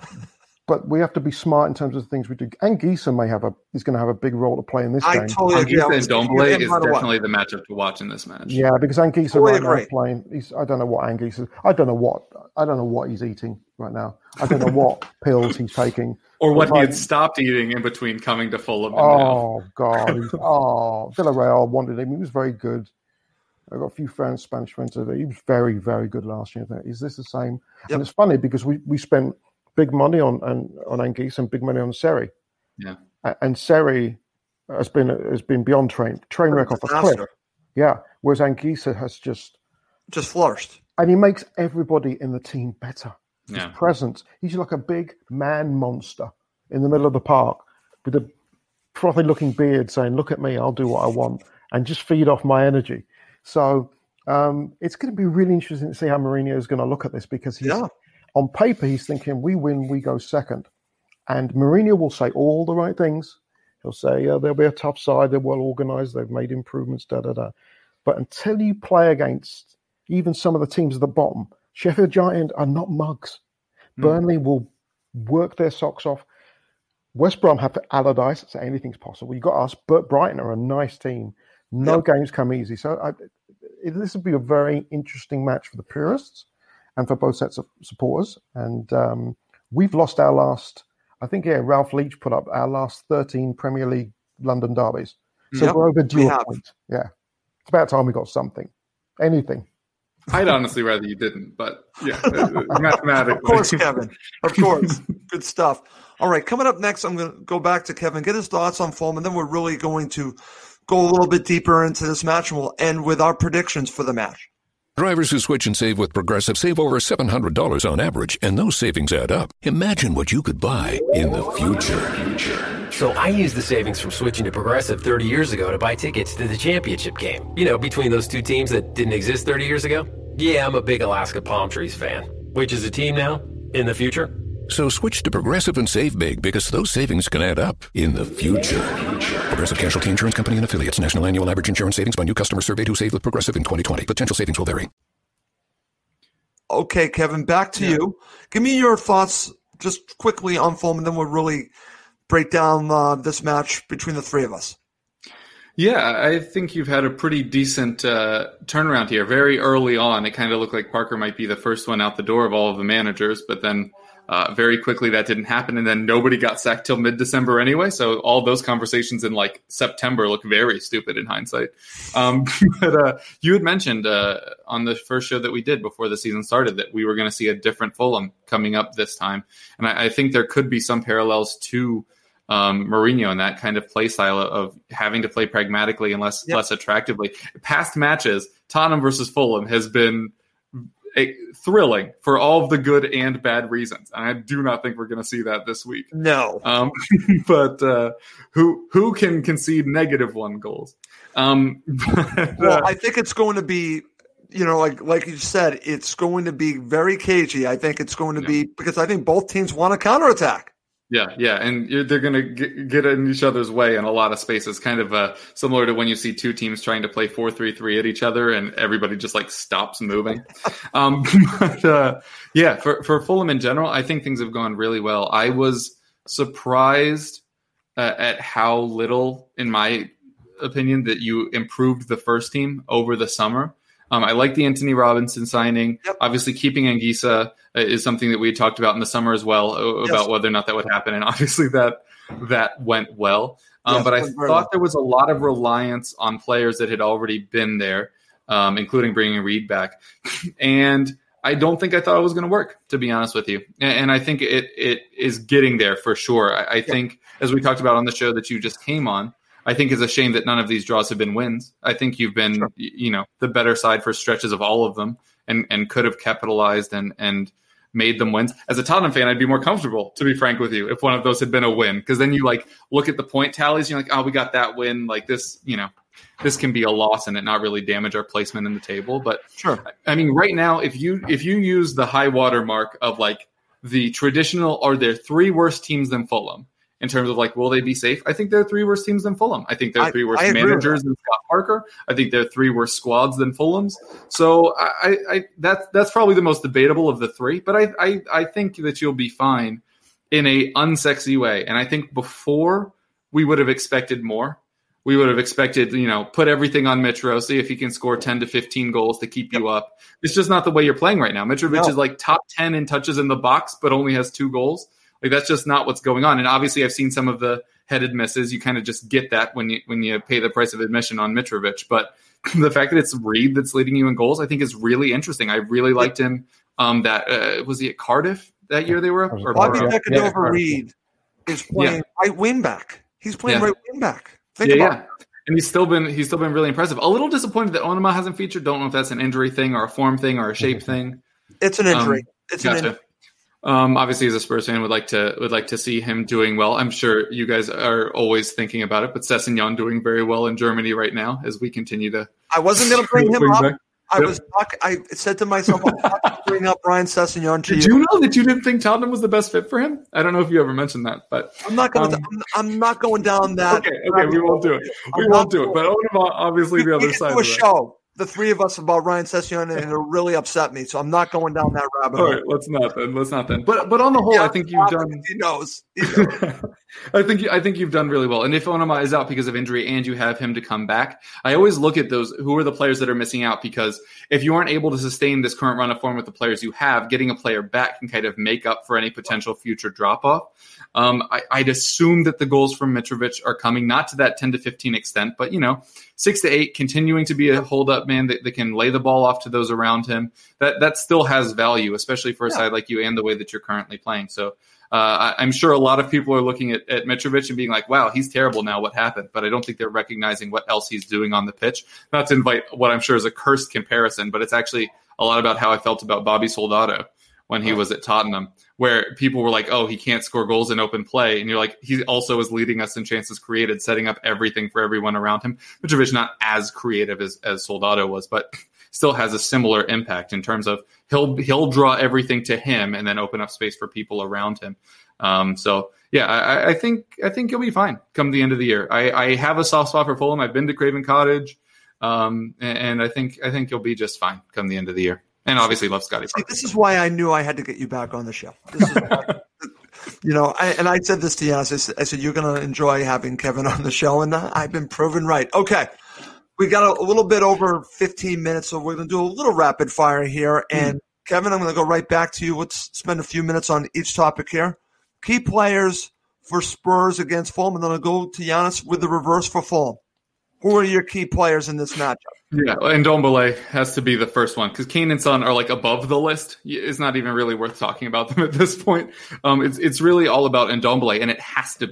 H: But we have to be smart in terms of the things we do. Anguissa may have a is going to have a big role to play in this
E: I
H: game.
E: I totally agree.
I: Anguissa and Dombele is definitely
E: what?
I: the matchup to watch in this match.
H: Yeah, because Anguissa
E: totally
H: right
E: agree.
H: now playing. He's, I don't know what Anguissa. I don't know what. I don't know what he's eating right now. I don't know what pills he's taking.
I: Or what he
H: I,
I: had stopped eating in between coming to Fulham. And
H: oh
I: now.
H: God! He's, oh, Villarreal wanted him. He was very good. I've got a few friends, Spanish friends. He was very, very good last year. Is this the same? Yep. And it's funny because we, we spent big money on on, on Anguissa and big money on Seri.
I: Yeah.
H: And Seri has been has been beyond train train wreck off a cliff. Yeah. Whereas Anguissa has just
E: just flourished.
H: And he makes everybody in the team better. His
I: yeah.
H: presence. He's like a big man monster in the middle of the park with a frothy looking beard saying, "Look at me, I'll do what I want," and just feed off my energy. So um, it's going to be really interesting to see how Mourinho is going to look at this because he's,
E: yeah.
H: on paper he's thinking we win, we go second. And Mourinho will say all the right things. He'll say yeah, they'll be a tough side, they're well organised, they've made improvements, da da da. But until you play against even some of the teams at the bottom, Sheffield United are not mugs. Mm. Burnley will work their socks off. West Brom have Allardyce, so anything's possible. You've got us, but Brighton are a nice team. No yep. games come easy. So I, it, this will be a very interesting match for the purists and for both sets of supporters. And um, we've lost our last, I think, yeah, Ralph Leach put up our last thirteen Premier League London derbies. So
E: yep,
H: we're overdue
E: we
H: a
E: have.
H: point. Yeah. It's about time we got something. Anything.
I: I'd honestly rather you didn't, but yeah, mathematically.
E: Of course, Kevin. Of course. Good stuff. All right, coming up next, I'm going to go back to Kevin, get his thoughts on Fulham, and then we're really going to go a little bit deeper into this match, and we'll end with our predictions for the match.
B: Drivers who switch and save with Progressive save over seven hundred dollars on average, and those savings add up. Imagine what you could buy in the future.
J: So I used the savings from switching to Progressive thirty years ago to buy tickets to the championship game. You know, between those two teams that didn't exist thirty years ago. Yeah, I'm a big Alaska Palm Trees fan. Which is a team now, in the future.
B: So switch to Progressive and save big because those savings can add up in the future. Progressive Casualty Insurance Company and Affiliates. National annual average insurance savings by new customers surveyed who saved with Progressive in twenty twenty. Potential savings will vary.
E: Okay, Kevin, back to yeah. you. Give me your thoughts just quickly on Fulham, and then we'll really break down uh, this match between the three of us.
I: Yeah, I think you've had a pretty decent uh, turnaround here. Very early on, it kind of looked like Parker might be the first one out the door of all of the managers, but then Uh, very quickly that didn't happen, and then nobody got sacked till mid-December anyway, so all those conversations in like September look very stupid in hindsight. Um, but uh, you had mentioned uh, on the first show that we did before the season started that we were going to see a different Fulham coming up this time, and I, I think there could be some parallels to um, Mourinho and that kind of play style of having to play pragmatically and less, yep. less attractively. Past matches, Tottenham versus Fulham has been a, thrilling for all of the good and bad reasons. And I do not think we're going to see that this week.
E: No.
I: Um, but uh, who who can concede negative one goals? Um, but,
E: well,
I: uh,
E: I think it's going to be, you know, like like you said, it's going to be very cagey. I think it's going to yeah. be because I think both teams want to counterattack.
I: Yeah, yeah, and you're, they're going to get, get in each other's way in a lot of spaces, kind of uh, similar to when you see two teams trying to play four three three at each other and everybody just like stops moving. um, but uh, yeah, for, for Fulham in general, I think things have gone really well. I was surprised uh, at how little, in my opinion, that you improved the first team over the summer. Um, I like the Anthony Robinson signing. Yep. Obviously, keeping Anguissa is something that we had talked about in the summer as well, about yes. whether or not that would happen. And obviously that that went well. Um, yes, but I thought well. there was a lot of reliance on players that had already been there, um, including bringing Reed back. And I don't think I thought it was going to work, to be honest with you. And, and I think it it is getting there for sure. I, I yeah. think, as we talked about on the show that you just came on, I think it's a shame that none of these draws have been wins. I think you've been, sure. you know, the better side for stretches of all of them and, and could have capitalized and, and made them wins. As a Tottenham fan, I'd be more comfortable, to be frank with you, if one of those had been a win. Because then you, like, look at the point tallies, and you're like, oh, we got that win. Like, this, you know, this can be a loss and it not really damage our placement in the table. But,
E: sure.
I: I mean, right now, if you if you use the high water mark of, like, the traditional, are there three worse teams than Fulham? In terms of like, will they be safe? I think there are three worse teams than Fulham. I think there are three worse managers than Scott Parker. I think there are three worse squads than Fulham's. So I, I that's that's probably the most debatable of the three. But I, I I think that you'll be fine in a unsexy way. And I think before we would have expected more. We would have expected, you know, put everything on Mitro, see if he can score ten to fifteen goals to keep yep. you up. It's just not the way you're playing right now. Mitrovic no. is like top ten in touches in the box, but only has two goals. Like, that's just not what's going on. And obviously I've seen some of the headed misses. You kind of just get that when you when you pay the price of admission on Mitrovic. But the fact that it's Reed that's leading you in goals, I think is really interesting. I really liked him. Um, that uh, was he at Cardiff that year they were? Or
E: Bobby Decordova Reed is playing yeah. right wing back. He's playing yeah. right wing back. Think
I: yeah,
E: about
I: yeah. it. And he's still been he's still been really impressive. A little disappointed that Onuma hasn't featured. Don't know if that's an injury thing or a form thing or a shape thing.
E: It's an injury.
I: Um,
E: it's
I: gotcha.
E: an injury.
I: Um, obviously, as a Spurs fan, would like to would like to see him doing well. I'm sure you guys are always thinking about it, but Sessegnon doing very well in Germany right now as we continue to.
E: I wasn't going to bring him up. Back. I yep. was. Not, I said to myself, I'm not going to bring up Ryan Sessegnon to
I: Did
E: you.
I: you know that you didn't think Tottenham was the best fit for him? I don't know if you ever mentioned that, but
E: I'm not going. Um, I'm, I'm not going down that.
I: Okay, okay, we won't do it. We I'm won't do it. But Onuma, obviously,
E: we,
I: the other
E: we
I: side.
E: Do a
I: of
E: show. The three of us about Ryan Sessegnon, and it'll really upset me. So I'm not going down that rabbit hole.
I: All right, let's not then. Let's not then. But but on the whole, yeah, I think you've done.
E: He knows. He knows.
I: I think I think you've done really well. And if Onuma is out because of injury, and you have him to come back, I always look at those. Who are the players that are missing out? Because if you aren't able to sustain this current run of form with the players you have, getting a player back can kind of make up for any potential future drop off. Um, I, I'd assume that the goals from Mitrovic are coming, not to that ten to fifteen extent, but, you know, six to eight, continuing to be a hold-up man that, that can lay the ball off to those around him. That that still has value, especially for a yeah. side like you and the way that you're currently playing. So uh, I, I'm sure a lot of people are looking at, at Mitrovic and being like, wow, he's terrible now. What happened? But I don't think they're recognizing what else he's doing on the pitch. Not to invite what I'm sure is a cursed comparison, but it's actually a lot about how I felt about Bobby Soldado when he was at Tottenham, where people were like, oh, he can't score goals in open play. And you're like, he also is leading us in chances created, setting up everything for everyone around him. Mitrovic not as creative as, as Soldado was, but still has a similar impact in terms of he'll he'll draw everything to him and then open up space for people around him. Um, so, yeah, I, I think I think he'll be fine come the end of the year. I, I have a soft spot for Fulham. I've been to Craven Cottage, um, and, and I think I think he'll be just fine come the end of the year. And obviously love Scotty Parker.
E: This is why I knew I had to get you back on the show. This is why, you know, I, and I said this to Giannis. I said, I said you're going to enjoy having Kevin on the show, and I've been proven right. Okay, we got a, a little bit over fifteen minutes, so we're going to do a little rapid fire here. And, mm. Kevin, I'm going to go right back to you. Let's spend a few minutes on each topic here. Key players for Spurs against Fulham, and then I'll go to Giannis with the reverse for Fulham. Who are your key players in this matchup?
I: Yeah, and Ndombele has to be the first one because Kane and Son are like above the list. It's not even really worth talking about them at this point. Um, it's it's really all about Ndombele, and it has to be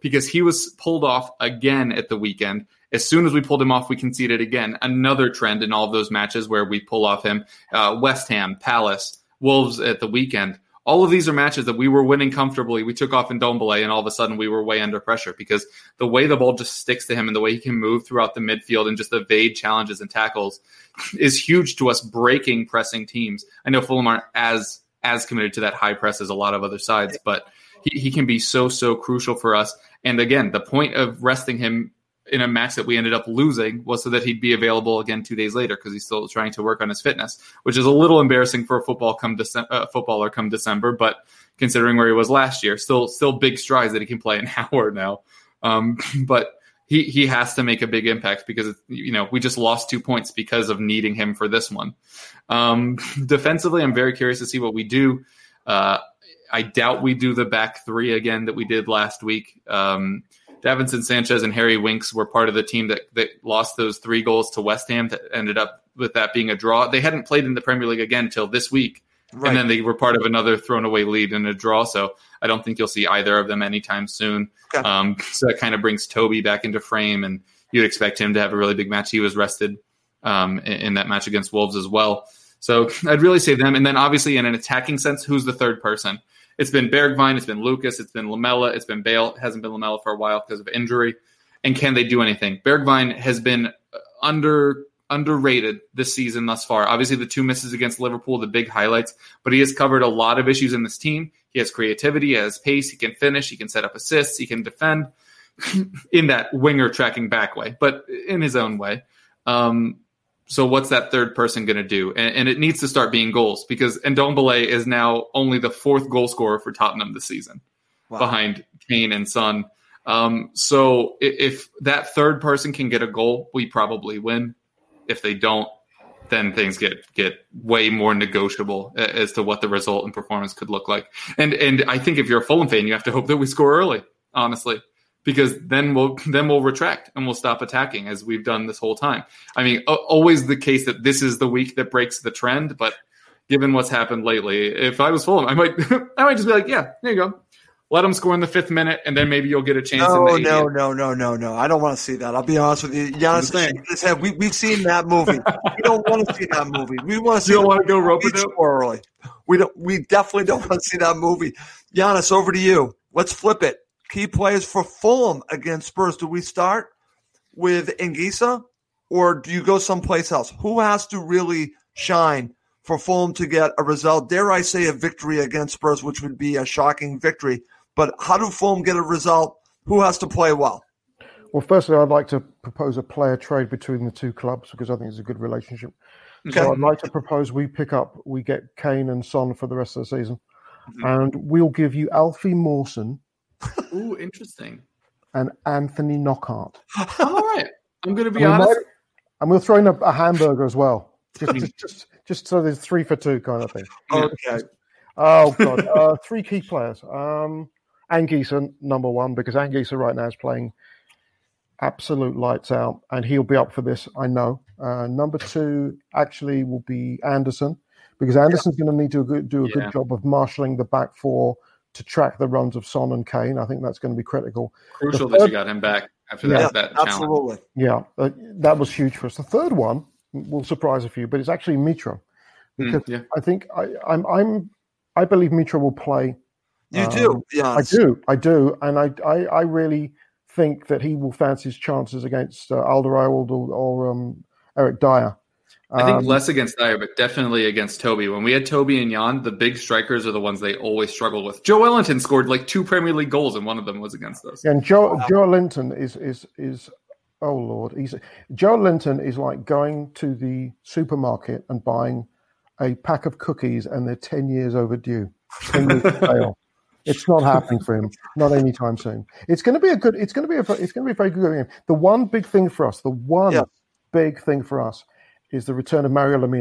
I: because he was pulled off again at the weekend. As soon as we pulled him off, we conceded again. Another trend in all of those matches where we pull off him. Uh, West Ham, Palace, Wolves at the weekend. All of these are matches that we were winning comfortably. We took off Ndombele, and all of a sudden we were way under pressure because the way the ball just sticks to him and the way he can move throughout the midfield and just evade challenges and tackles is huge to us breaking pressing teams. I know Fulham aren't as as committed to that high press as a lot of other sides, but he, he can be so, so crucial for us. And again, the point of resting him in a match that we ended up losing was so that he'd be available again two days later because he's still trying to work on his fitness, which is a little embarrassing for a football come Dece- uh, footballer come December, but considering where he was last year, still still big strides that he can play an hour now. Um, but he, he has to make a big impact because, you know, we just lost two points because of needing him for this one. Um, defensively, I'm very curious to see what we do. Uh, I doubt we do the back three again that we did last week. Um, Davinson Sanchez and Harry Winks were part of the team that, that lost those three goals to West Ham that ended up with that being a draw. They hadn't played in the Premier League again until this week. Right. And then they were part of another thrown away lead in a draw. So I don't think you'll see either of them anytime soon. Okay. Um, so that kind of brings Toby back into frame, and you'd expect him to have a really big match. He was rested um, in, in that match against Wolves as well. So I'd really say them. And then obviously in an attacking sense, who's the third person? It's been Bergwijn, it's been Lucas, it's been Lamela, it's been Bale. It hasn't been Lamela for a while because of injury. And can they do anything? Bergwijn has been under underrated this season thus far. Obviously, the two misses against Liverpool, the big highlights, but he has covered a lot of issues in this team. He has creativity, he has pace, he can finish, he can set up assists, he can defend in that winger tracking back way, but in his own way. Um, So what's that third person going to do? And, and it needs to start being goals because Ndombele is now only the fourth goal scorer for Tottenham this season, wow, behind Kane and Son. Um, so if, if that third person can get a goal, we probably win. If they don't, then things get get way more negotiable as to what the result and performance could look like. And and I think if you're a Fulham fan, you have to hope that we score early, honestly. Because then we'll then we'll retract and we'll stop attacking as we've done this whole time. I mean, always the case that this is the week that breaks the trend. But given what's happened lately, if I was Fulham, I might I might just be like, yeah, there you go. Let them score in the fifth minute, and then maybe you'll get a chance.
E: No,
I: in the
E: no, no, no, no, no. I don't want to see that. I'll be honest with you. Giannis, we, we've seen that movie. We don't want to see that movie. We want to see.
I: You don't want to go rope-a-dope
E: early. We don't. We definitely don't want to see that movie. Giannis, over to you. Let's flip it. Key players for Fulham against Spurs. Do we start with Anguissa, or do you go someplace else? Who has to really shine for Fulham to get a result? Dare I say a victory against Spurs, which would be a shocking victory. But how do Fulham get a result? Who has to play well?
H: Well, firstly, I'd like to propose a player trade between the two clubs because I think it's a good relationship. Okay. So I'd like to propose we pick up, we get Kane and Son for the rest of the season, mm-hmm. and we'll give you Alfie Mawson.
I: Ooh, interesting.
H: And Anthony Knockaert.
I: All right. I'm going to be
H: and
I: honest.
H: Might, and we'll throw in a, a hamburger as well. Just, just, just, just so there's three for two kind of thing.
E: Okay.
H: Oh, God. Uh, three key players. Um, Anguissa, number one, because Anguissa right now is playing absolute lights out, and he'll be up for this, I know. Uh, number two actually will be Anderson, because Anderson's yeah. going to need to do a good yeah. job of marshalling the back four to track the runs of Son and Kane. I think that's going to be critical.
I: Crucial
H: third,
I: that you got him back after
H: yeah,
I: that, that
E: absolutely.
I: challenge.
H: Yeah, uh, that was huge for us. The third one will surprise a few, but it's actually Mitro, because mm, yeah. I think I, I'm, I'm, I believe Mitro will play.
E: You um, do, yeah.
H: I do, I do, and I, I, I really think that he will fancy his chances against uh, Alderweireld or, or um, Eric Dyer.
I: I think
H: um,
I: less against Dyer, but definitely against Toby. When we had Toby and Jan, the big strikers are the ones they always struggle with. Joe Ellington scored like two Premier League goals, and one of them was against us.
H: And Joe, wow. Joe Linton is is is oh Lord, he's Joe Linton is like going to the supermarket and buying a pack of cookies, and they're ten years overdue. ten years fail. It's not happening for him, not anytime soon. It's going to be a good. It's going to be a. It's going to be a very good game. The one big thing for us, the one yeah. big thing for us, is the return of Mario Lemina.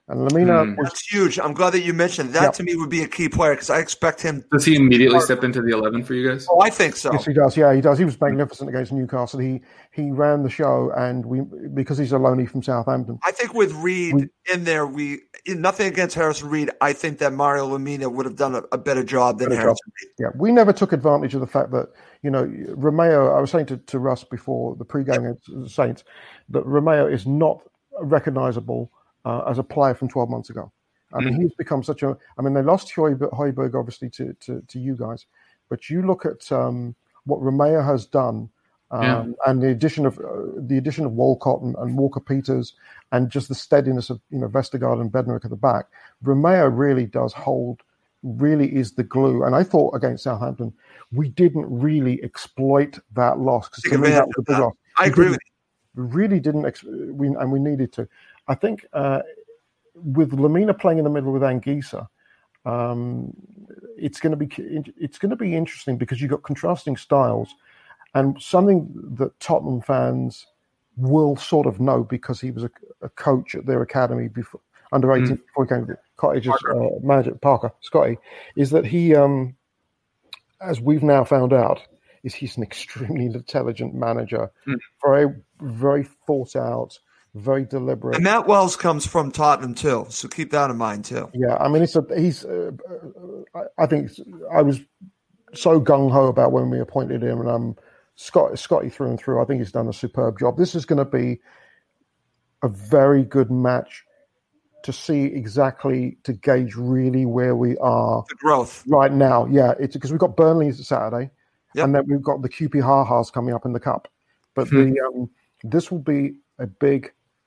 H: And Lamina
E: mm.
H: was,
E: that's huge. I'm glad that you mentioned that. Yep. To me, would be a key player because I expect him.
I: Does he immediately step into the eleven for you guys?
E: Oh, I think so.
H: Yes, he does. Yeah, he does. He was magnificent against Newcastle. He he ran the show, and we because he's a loanee from Southampton.
E: I think with Reed we, in there, we nothing against Harrison Reed. I think that Mario Lamina would have done a, a better job than better Harrison job. Reed.
H: Yeah, we never took advantage of the fact that you know Romeo. I was saying to, to Russ before the pre-game yep. against the Saints that Romeo is not recognizable uh, as a player from twelve months ago. I mean, mm-hmm. he's become such a. I mean, they lost Højbjerg obviously to, to, to you guys, but you look at um, what Romeo has done, um, yeah. and the addition of uh, the addition of Walcott and, and Walker Peters, and just the steadiness of you know Vestergaard and Bednarek at the back. Romeo really does hold, really is the glue. And I thought against Southampton, we didn't really exploit that loss because to me that was a big loss.
E: I agree with
H: you. We really didn't, ex- we, and we needed to. I think. Uh, With Lamina playing in the middle with Anguissa, um, it's going to be it's going to be interesting because you've got contrasting styles, and something that Tottenham fans will sort of know because he was a, a coach at their academy before under eighteen mm. before he came to Cottage's uh, manager Parker Scotty, is that he, um, as we've now found out, is he's an extremely intelligent manager, mm. very very thought out. Very deliberate.
E: And Matt Wells comes from Tottenham too, so keep that in mind too.
H: Yeah, I mean, it's a he's. Uh, I think I was so gung ho about when we appointed him, and um, Scott Scotty through and through. I think he's done a superb job. This is going to be a very good match to see exactly to gauge really where we are.
E: The growth
H: right now, yeah, it's because we've got Burnley Saturday, yep. and then we've got the Q P Ha-Has coming up in the cup. But hmm. the um, this will be a big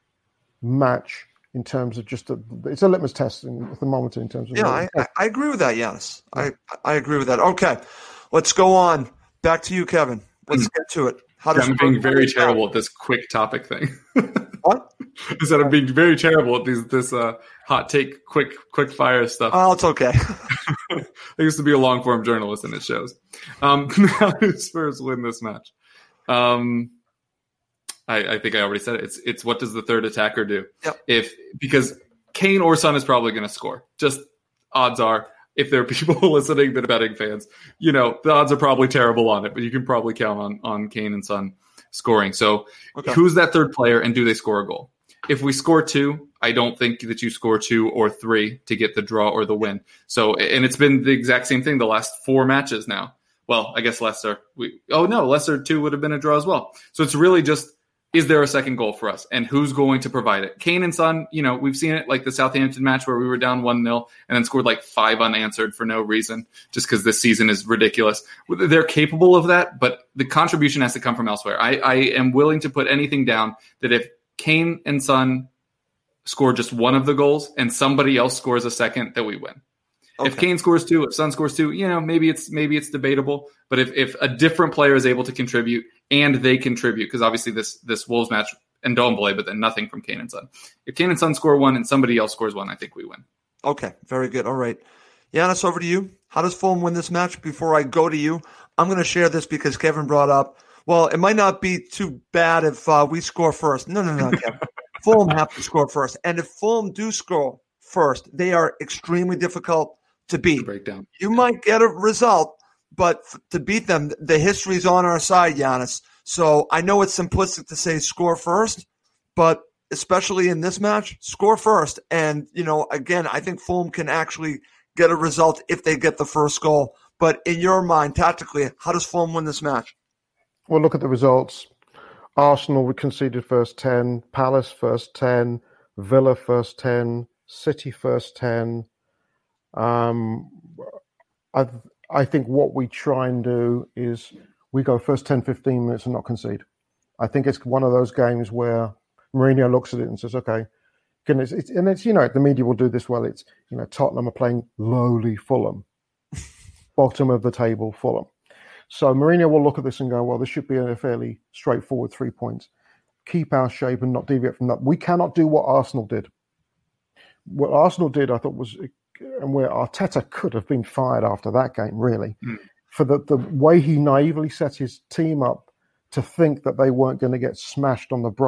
H: match in terms of just a, it's a litmus test in the thermometer in terms of
E: yeah I, I, I agree with that Giannis. I I agree with that. Okay, let's go on back to you, Kevin. Let's get to it.
I: How does yeah, I'm being very terrible out? At this quick topic thing.
E: What?
I: I said I'm being very terrible at these this uh, hot take quick quick fire stuff.
E: Oh, it's okay.
I: I used to be a long form journalist and it shows. Um, how do Spurs win this match? Um I, I think I already said it. It's it's what does the third attacker do?
E: Yep.
I: If because Kane or Son is probably going to score. Just odds are, if there are people listening that are betting fans, you know the odds are probably terrible on it, but you can probably count on on Kane and Son scoring. So okay. Who's that third player, and do they score a goal? If we score two, I don't think that you score two or three to get the draw or the win. So and it's been the exact same thing the last four matches now. Well, I guess Leicester. We, oh no, Leicester two would have been a draw as well. So it's really just. Is there a second goal for us? And who's going to provide it? Kane and Son, you know, we've seen it like the Southampton match where we were down one nil and then scored like five unanswered for no reason, just because this season is ridiculous. They're capable of that, but the contribution has to come from elsewhere. I, I am willing to put anything down that if Kane and Son score just one of the goals and somebody else scores a second, that we win. Okay. If Kane scores two, if Son scores two, you know, maybe it's maybe it's debatable. But if, if a different player is able to contribute and they contribute, because obviously this this Wolves match and Ndombele, but then nothing from Kane and Son. If Kane and Son score one and somebody else scores one, I think we win.
E: Okay, very good. All right. Giannis, over to you. How does Fulham win this match? Before I go to you, I'm going to share this because Kevin brought up, well, it might not be too bad if uh, we score first. No, no, no, Kevin. Fulham have to score first. And if Fulham do score first, they are extremely difficult to beat.
I: Breakdown.
E: You might get a result, but f- to beat them, the history's on our side, Giannis. So I know it's simplistic to say score first, but especially in this match, score first. And, you know, again, I think Fulham can actually get a result if they get the first goal. But in your mind, tactically, how does Fulham win this match?
H: Well, look at the results. Arsenal, we conceded first ten, Palace first ten, Villa first ten, City first ten. Um, I I think what we try and do is we go first ten, fifteen minutes and not concede. I think it's one of those games where Mourinho looks at it and says, okay, can it's, it's, and it's, you know, the media will do this well. It's, you know, Tottenham are playing lowly Fulham, bottom of the table Fulham. So Mourinho will look at this and go, well, this should be a fairly straightforward three points. Keep our shape and not deviate from that. We cannot do what Arsenal did. What Arsenal did, I thought, was, and where Arteta could have been fired after that game, really, mm. for the, the way he naively set his team up to think that they weren't going to get smashed on the break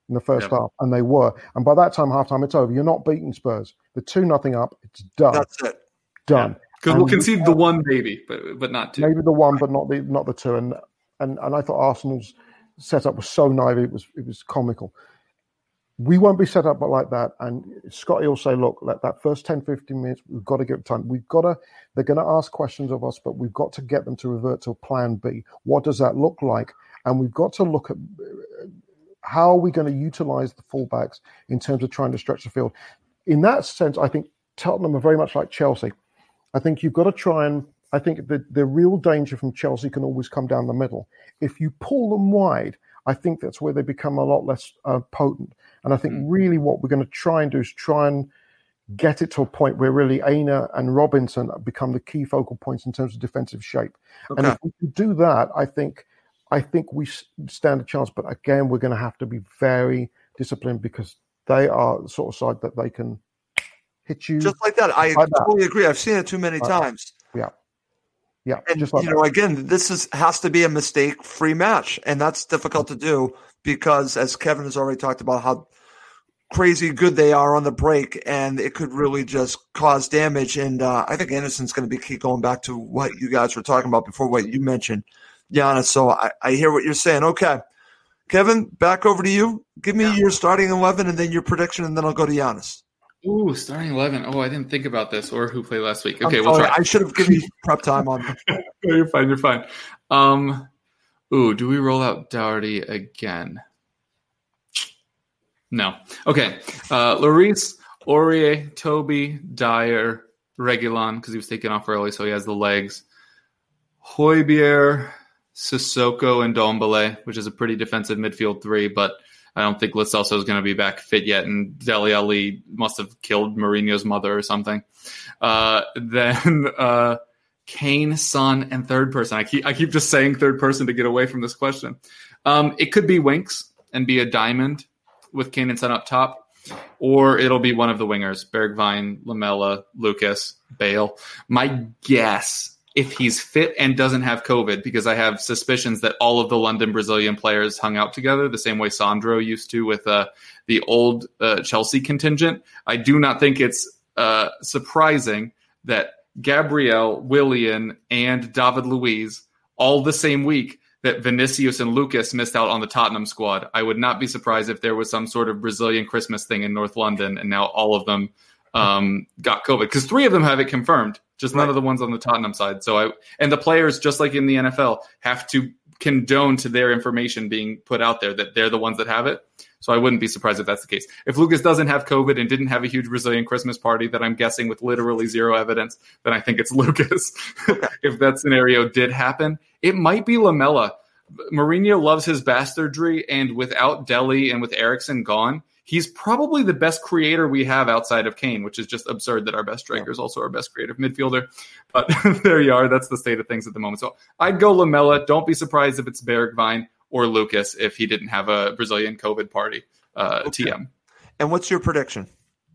H: in the first
I: Yep.
H: half, and they were. And by that time, halftime, it's over. You're not beating Spurs. The two nothing up. It's done.
E: That's it.
H: Done.
I: Because
H: And
I: we'll concede the one maybe, but but not two.
H: maybe the one, but not the not the two. And and and I thought Arsenal's setup was so naive. It was it was comical. We won't be set up like that. And Scotty will say, look, let that first ten, fifteen minutes, we've got to give it time. We've got to, they're going to ask questions of us, but we've got to get them to revert to plan B. What does that look like? And we've got to look at how are we going to utilize the fullbacks in terms of trying to stretch the field. In that sense, I think Tottenham are very much like Chelsea. I think you've got to try and, I think the, the real danger from Chelsea can always come down the middle. If you pull them wide, I think that's where they become a lot less uh, potent. And I think mm. really what we're going to try and do is try and get it to a point where really Aina and Robinson become the key focal points in terms of defensive shape. Okay. And if we can do that, I think I think we stand a chance. But again, we're going to have to be very disciplined because they are the sort of side that they can hit you.
E: Just like that. I
H: like
E: totally
H: that.
E: agree. I've seen it too many
H: right.
E: times.
H: Yeah. Yeah,
E: and
H: just like
E: you
H: that.
E: know, again, this is has to be a mistake-free match, and that's difficult to do because, as Kevin has already talked about, how crazy good they are on the break, and it could really just cause damage. And uh, I think Anderson's going to be key, going back to what you guys were talking about before, what you mentioned, Giannis. So I, I hear what you're saying. Okay, Kevin, back over to you. Give me yeah. your starting eleven, and then your prediction, and then I'll go to Giannis.
I: Ooh, starting eleven. Oh, I didn't think about this or who played last week. Okay,
E: I'm
I: we'll
E: sorry.
I: try.
E: I should have given you prep time on that.
I: No, you're fine. You're fine. Um, ooh, do we roll out Doherty again? No. Okay. Uh, Lloris, Aurier, Toby, Dyer, Reguilon, because he was taken off early, so he has the legs. Højbjerg, Sissoko, and Ndombele, which is a pretty defensive midfield three, but I don't think Lo Celso is going to be back fit yet, and Dele Alli must have killed Mourinho's mother or something. Uh, then uh, Kane, Son, and third person. I keep I keep just saying third person to get away from this question. Um, it could be Winks and be a diamond with Kane and Son up top, or it'll be one of the wingers, Bergwijn, Lamela, Lucas, Bale. My guess, if he's fit and doesn't have COVID, because I have suspicions that all of the London Brazilian players hung out together the same way Sandro used to with uh, the old uh, Chelsea contingent. I do not think it's uh, surprising that Gabriel, Willian, and David Luiz all the same week that Vinicius and Lucas missed out on the Tottenham squad. I would not be surprised if there was some sort of Brazilian Christmas thing in North London and now all of them um, got COVID, because three of them have it confirmed. Just none right. of the ones on the Tottenham side. So I and the players, just like in the N F L, have to condone to their information being put out there that they're the ones that have it. So I wouldn't be surprised if that's the case. If Lucas doesn't have COVID and didn't have a huge Brazilian Christmas party that I'm guessing with literally zero evidence, then I think it's Lucas. If that scenario did happen, it might be Lamela. Mourinho loves his bastardry, and without Dele and with Eriksen gone, he's probably the best creator we have outside of Kane, which is just absurd that our best striker is also our best creative midfielder. But there you are. That's the state of things at the moment. So I'd go Lamela. Don't be surprised if it's Bergwijn or Lucas if he didn't have a Brazilian COVID party. Uh, okay. T M.
E: And what's your prediction?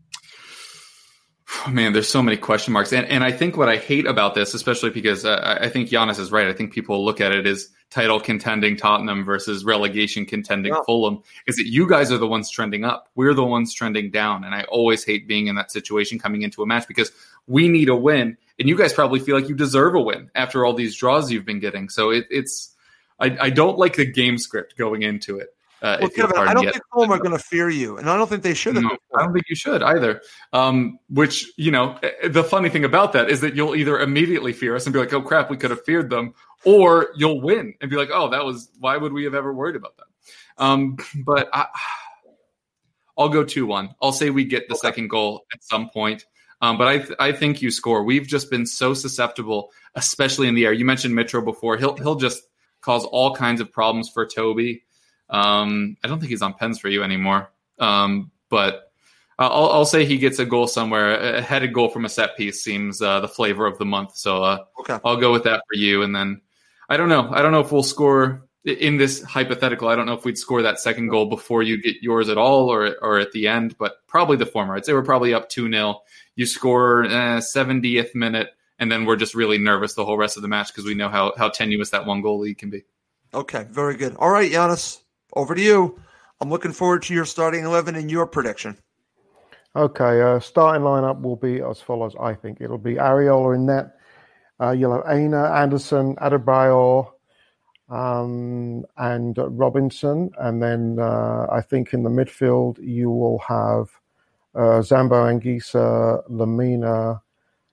I: Oh, man, there's so many question marks. And and I think what I hate about this, especially because uh, I think Giannis is right. I think people look at it as title contending Tottenham versus relegation contending yeah. Fulham, is that you guys are the ones trending up. We're the ones trending down. And I always hate being in that situation coming into a match because we need a win. And you guys probably feel like you deserve a win after all these draws you've been getting. So it, it's I, I don't like the game script going into it. Uh,
E: well, Kevin, I don't think Fulham are going to fear you, and I don't think they should.
I: No, I don't think you should either. Um, which, you know, the funny thing about that is that you'll either immediately fear us and be like, oh, crap, we could have feared them, or you'll win and be like, oh, that was – why would we have ever worried about that? Um, but I, I'll go two one. I'll say we get the okay. second goal at some point. Um, but I th- I think you score. We've just been so susceptible, especially in the air. You mentioned Mitro before. He'll He'll just cause all kinds of problems for Toby. Um, I don't think he's on pens for you anymore. Um, but I'll, I'll say he gets a goal somewhere. A headed goal from a set piece seems uh, the flavor of the month. So uh, okay. I'll go with that for you. And then I don't know. I don't know if we'll score in this hypothetical. I don't know if we'd score that second goal before you get yours at all or or at the end, but probably the former. I'd say we're probably up two nil. You score uh, seventieth minute, and then we're just really nervous the whole rest of the match because we know how, how tenuous that one goal lead can be.
E: Okay, very good. All right, Giannis. Over to you. I'm looking forward to your starting eleven and your prediction.
H: Okay, uh, starting lineup will be as follows, I think. It'll be Areola in net. Uh, you'll have Aina, Anderson, Adebayor, um, and uh, Robinson. And then uh, I think in the midfield you will have uh, Zambo Anguissa, Lamina,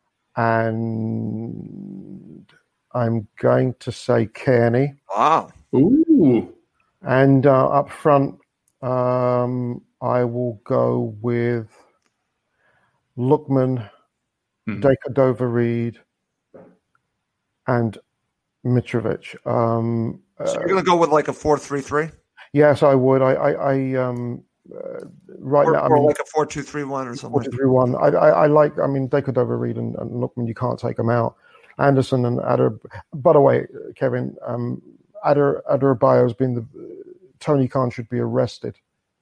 H: and I'm going to say Kearney.
E: Wow.
I: Ooh.
H: And uh, up front, um, I will go with Lookman, hmm. Decordova-Reid, and Mitrovic. Um,
E: so you're going to go with like a four three three?
H: Yes, I would. I, I, I um, uh, right
E: or,
H: now,
E: or
H: I mean,
E: like a four two three one or something.
H: four two three one. I, I, I like. I mean, Decordova-Reid and, and Lookman. You can't take them out. Anderson and Adder. By the way, Kevin, um, Adder Adebayor has been the Tony Khan should be arrested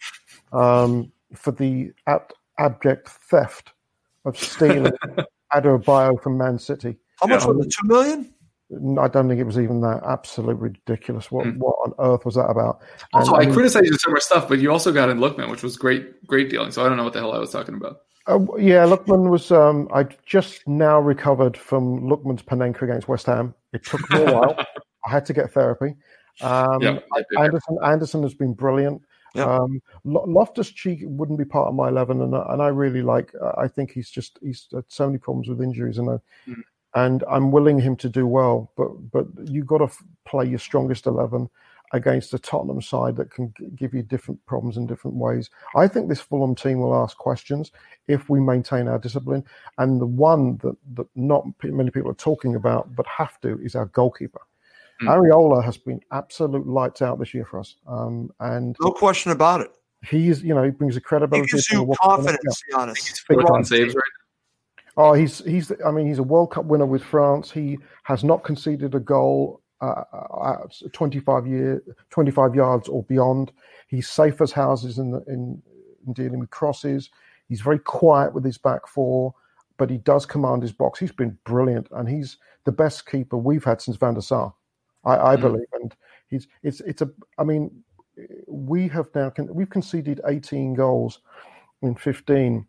H: um, for the ab- abject theft of stealing Adebayor from Man City.
E: How much was it? Two million?
H: I don't think it was even that. Absolutely ridiculous. What mm. what on earth was that about?
I: Also,
H: and,
I: I, I mean, criticized you some more stuff, but you also got in Lookman, which was great, great dealing. So I don't know what the hell I was talking about.
H: Uh, yeah, Lookman was. Um, I just now recovered from Lookman's Panenka against West Ham. It took me a while. I had to get therapy. Um,
I: yep,
H: Anderson Anderson has been brilliant.
E: Yep.
H: Um, Loftus-Cheek wouldn't be part of my eleven, and and I really like. Uh, I think he's just he's had so many problems with injuries, and I, mm. and I'm willing him to do well. But but you got to f- play your strongest eleven against a Tottenham side that can g- give you different problems in different ways. I think this Fulham team will ask questions if we maintain our discipline. And the one that that not many people are talking about but have to is our goalkeeper. Mm. Areola has been absolute lights out this year for us, um, and
E: no question about it.
H: He's, you know, he brings a credibility.
E: He gives you confidence, to be honest.
I: He's four saves right
H: now. Oh, he's he's. I mean, he's a World Cup winner with France. He has not conceded a goal uh, at twenty-five year, twenty-five yards or beyond. He's safe as houses in the, in, in dealing with crosses. He's very quiet with his back four, but he does command his box. He's been brilliant, and he's the best keeper we've had since Van der Sar. I, I believe, and he's it's it's a. I mean, we have now we've conceded eighteen goals in fifteen.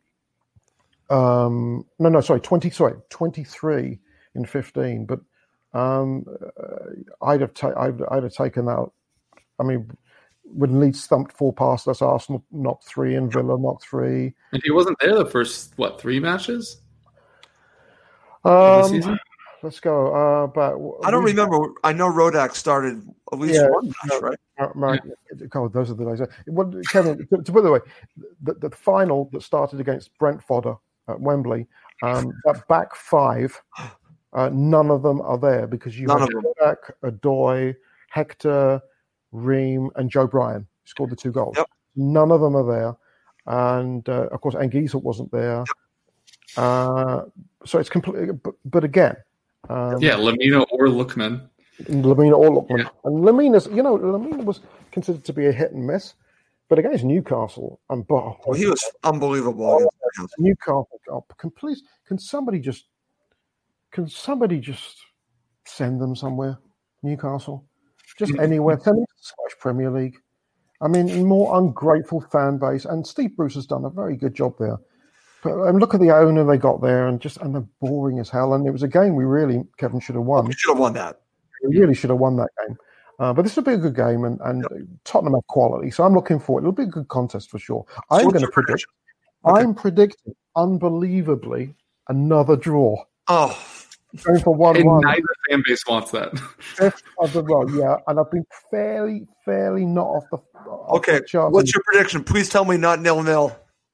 H: Um, no, no, sorry, twenty. Sorry, twenty-three in fifteen. But um, I'd have ta- I'd, I'd have taken that. I mean, when Leeds thumped four past us, Arsenal knocked three, and Villa knocked three.
I: And he wasn't there the first what three matches?
H: Um, Let's go. Uh, but
E: I don't we, remember. I know Rodak started at least yeah, one match, no, right?
H: Mar- Mar- yeah. God, those are the days. Well, Kevin, to, to put it away, the, the final that started against Brentford at Wembley, um, that back five, uh, none of them are there because you none have Rodak, Adoy, Hector, Ream, and Joe Bryan scored the two goals.
E: Yep.
H: None of them are there, and uh, of course Anguissa wasn't there. Yep. Uh, so it's completely. But, but again.
I: Um, yeah, Lamina or Lookman.
H: Lamina or Lookman. Yeah. And Lamina's, you know, Lamina was considered to be a hit and miss, but against Newcastle, and oh,
E: well, he was unbelievable.
H: Oh, Newcastle, oh, can please, can somebody just, can somebody just send them somewhere? Newcastle, just anywhere. Send them to the Scottish Premier League. I mean, more ungrateful fan base, and Steve Bruce has done a very good job there. But um, look at the owner they got there, and just and they're boring as hell. And it was a game we really, Kevin, should have won.
E: We should have won that.
H: We really should have won that game. Uh, but this will be a good game, and, and yep. Tottenham have quality, so I'm looking forward. It'll be a good contest for sure. So I'm going to predict. Okay. I'm predicting, unbelievably, another draw.
E: Oh,
H: going for one one.
I: Neither fan base wants that.
H: Fifth of the row, yeah, and I've been fairly, fairly not off the. Off
E: okay,
H: the
E: what's your prediction? Please tell me not nil nil.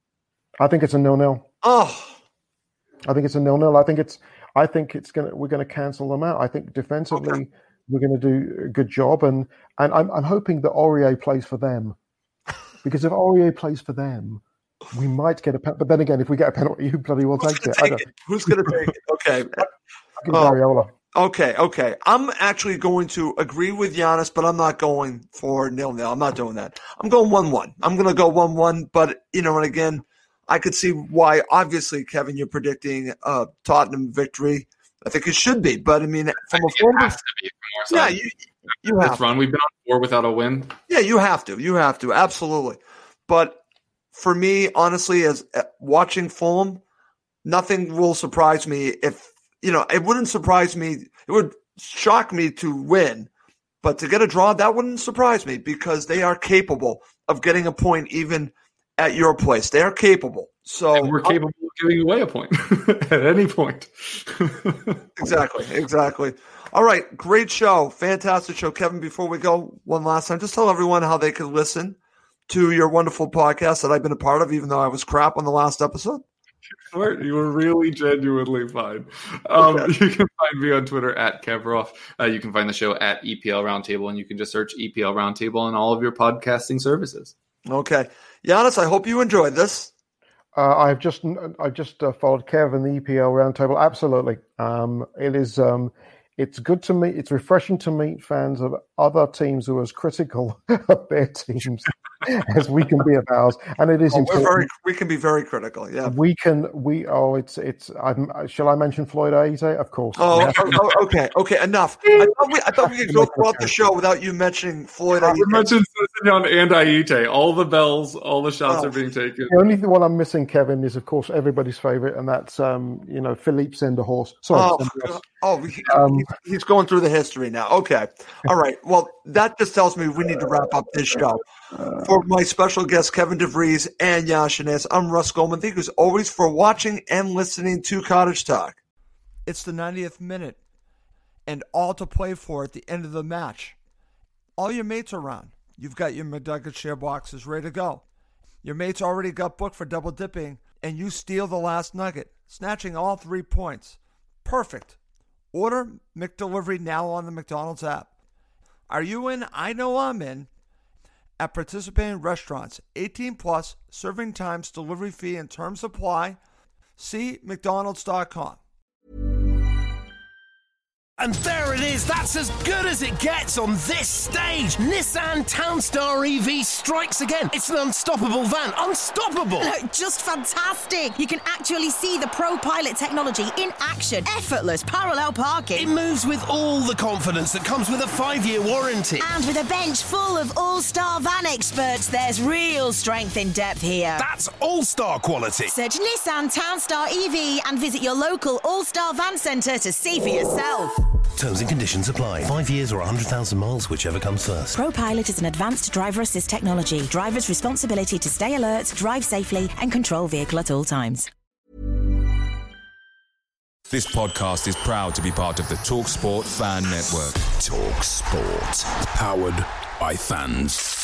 H: I think it's a nil-nil.
E: Oh,
H: I think it's a nil-nil. I think it's. I think it's gonna. We're going to cancel them out. I think defensively okay. we're going to do a good job, and and I'm I'm hoping that Aurier plays for them, because if Aurier plays for them, we might get a penalty. But then again, if we get a penalty, who bloody will take it?
E: Take it? Who's going to take it? Okay,
H: I'll give oh. Areola.
E: Okay, okay. I'm actually going to agree with Giannis, but I'm not going for nil-nil. I'm not doing that. I'm going one one. I'm going to go one one, but you know, and again. I could see why, obviously, Kevin, you're predicting a Tottenham victory. I think it should be. But, I mean, from a form
I: has to be from our
E: yeah,
I: side.
E: you, you have
I: This run, we've been on four without a win.
E: Yeah, you have to. You have to. Absolutely. But for me, honestly, as uh, watching Fulham, nothing will surprise me if, you know, it wouldn't surprise me. It would shock me to win. But to get a draw, that wouldn't surprise me because they are capable of getting a point even at your place. They are capable. So
I: and we're capable of giving away a point at any point.
E: Exactly, exactly. All right, great show. Fantastic show. Kevin, before we go one last time, just tell everyone how they can listen to your wonderful podcast that I've been a part of, even though I was crap on the last episode.
I: You were really genuinely fine. Um, okay. You can find me on Twitter at Kevroff. Uh, you can find the show at E P L Roundtable, and you can just search E P L Roundtable on all of your podcasting services.
E: Okay. Giannis, I hope you enjoyed this.
H: Uh, I've just I've just uh, followed Kev and the E P L Roundtable. Absolutely. Um, it is um, it's good to meet. It's refreshing to meet fans of other teams who are as critical of their teams as we can be of ours, and it is
E: oh,
H: important.
E: We're very, we can be very critical. Yeah,
H: we can. We oh, it's it's. I'm, shall I mention Floyd Ayze? Of course.
E: Oh, oh, okay, okay, enough. I thought we, I thought we could go throughout the show without you mentioning Floyd Ayze.
I: We mentioned Sessegnon and Ayite. All the bells, all the shots oh. are being taken.
H: The only one I'm missing, Kevin, is of course everybody's favorite, and that's um, you know, Philippe Senderhorst. Sorry,
E: oh,
H: Senderhorst.
E: oh, he, um, he's going through the history now. Okay, all right. Well, that just tells me we need to wrap up this show. For my special guests, Kevin DeVries and Yashanes, I'm Russ Goldman. Thank you as always for watching and listening to Cottage Talk. It's the ninetieth minute, and all to play for at the end of the match. All your mates are around. You've got your McNugget share boxes ready to go. Your mates already got booked for double dipping, and you steal the last nugget, snatching all three points. Perfect. Order McDelivery now on the McDonald's app. Are you in? I know I'm in. At participating restaurants, eighteen plus, serving times, delivery fee, and terms apply. See mcdonalds dot com.
C: And there it is, that's as good as it gets on this stage. Nissan Townstar E V strikes again. It's an unstoppable van, unstoppable.
D: Look, just fantastic. You can actually see the ProPilot technology in action. Effortless parallel parking.
C: It moves with all the confidence that comes with a five-year warranty.
D: And with a bench full of all-star van experts, there's real strength in depth here.
C: That's all-star quality.
D: Search Nissan Townstar E V and visit your local all-star van centre to see for yourself.
K: Terms and conditions apply. Five years or one hundred thousand miles, whichever comes first.
D: ProPilot is an advanced driver assist technology. Driver's responsibility to stay alert, drive safely, and control vehicle at all times.
A: This podcast is proud to be part of the TalkSport Fan Network.
B: TalkSport. Powered by fans.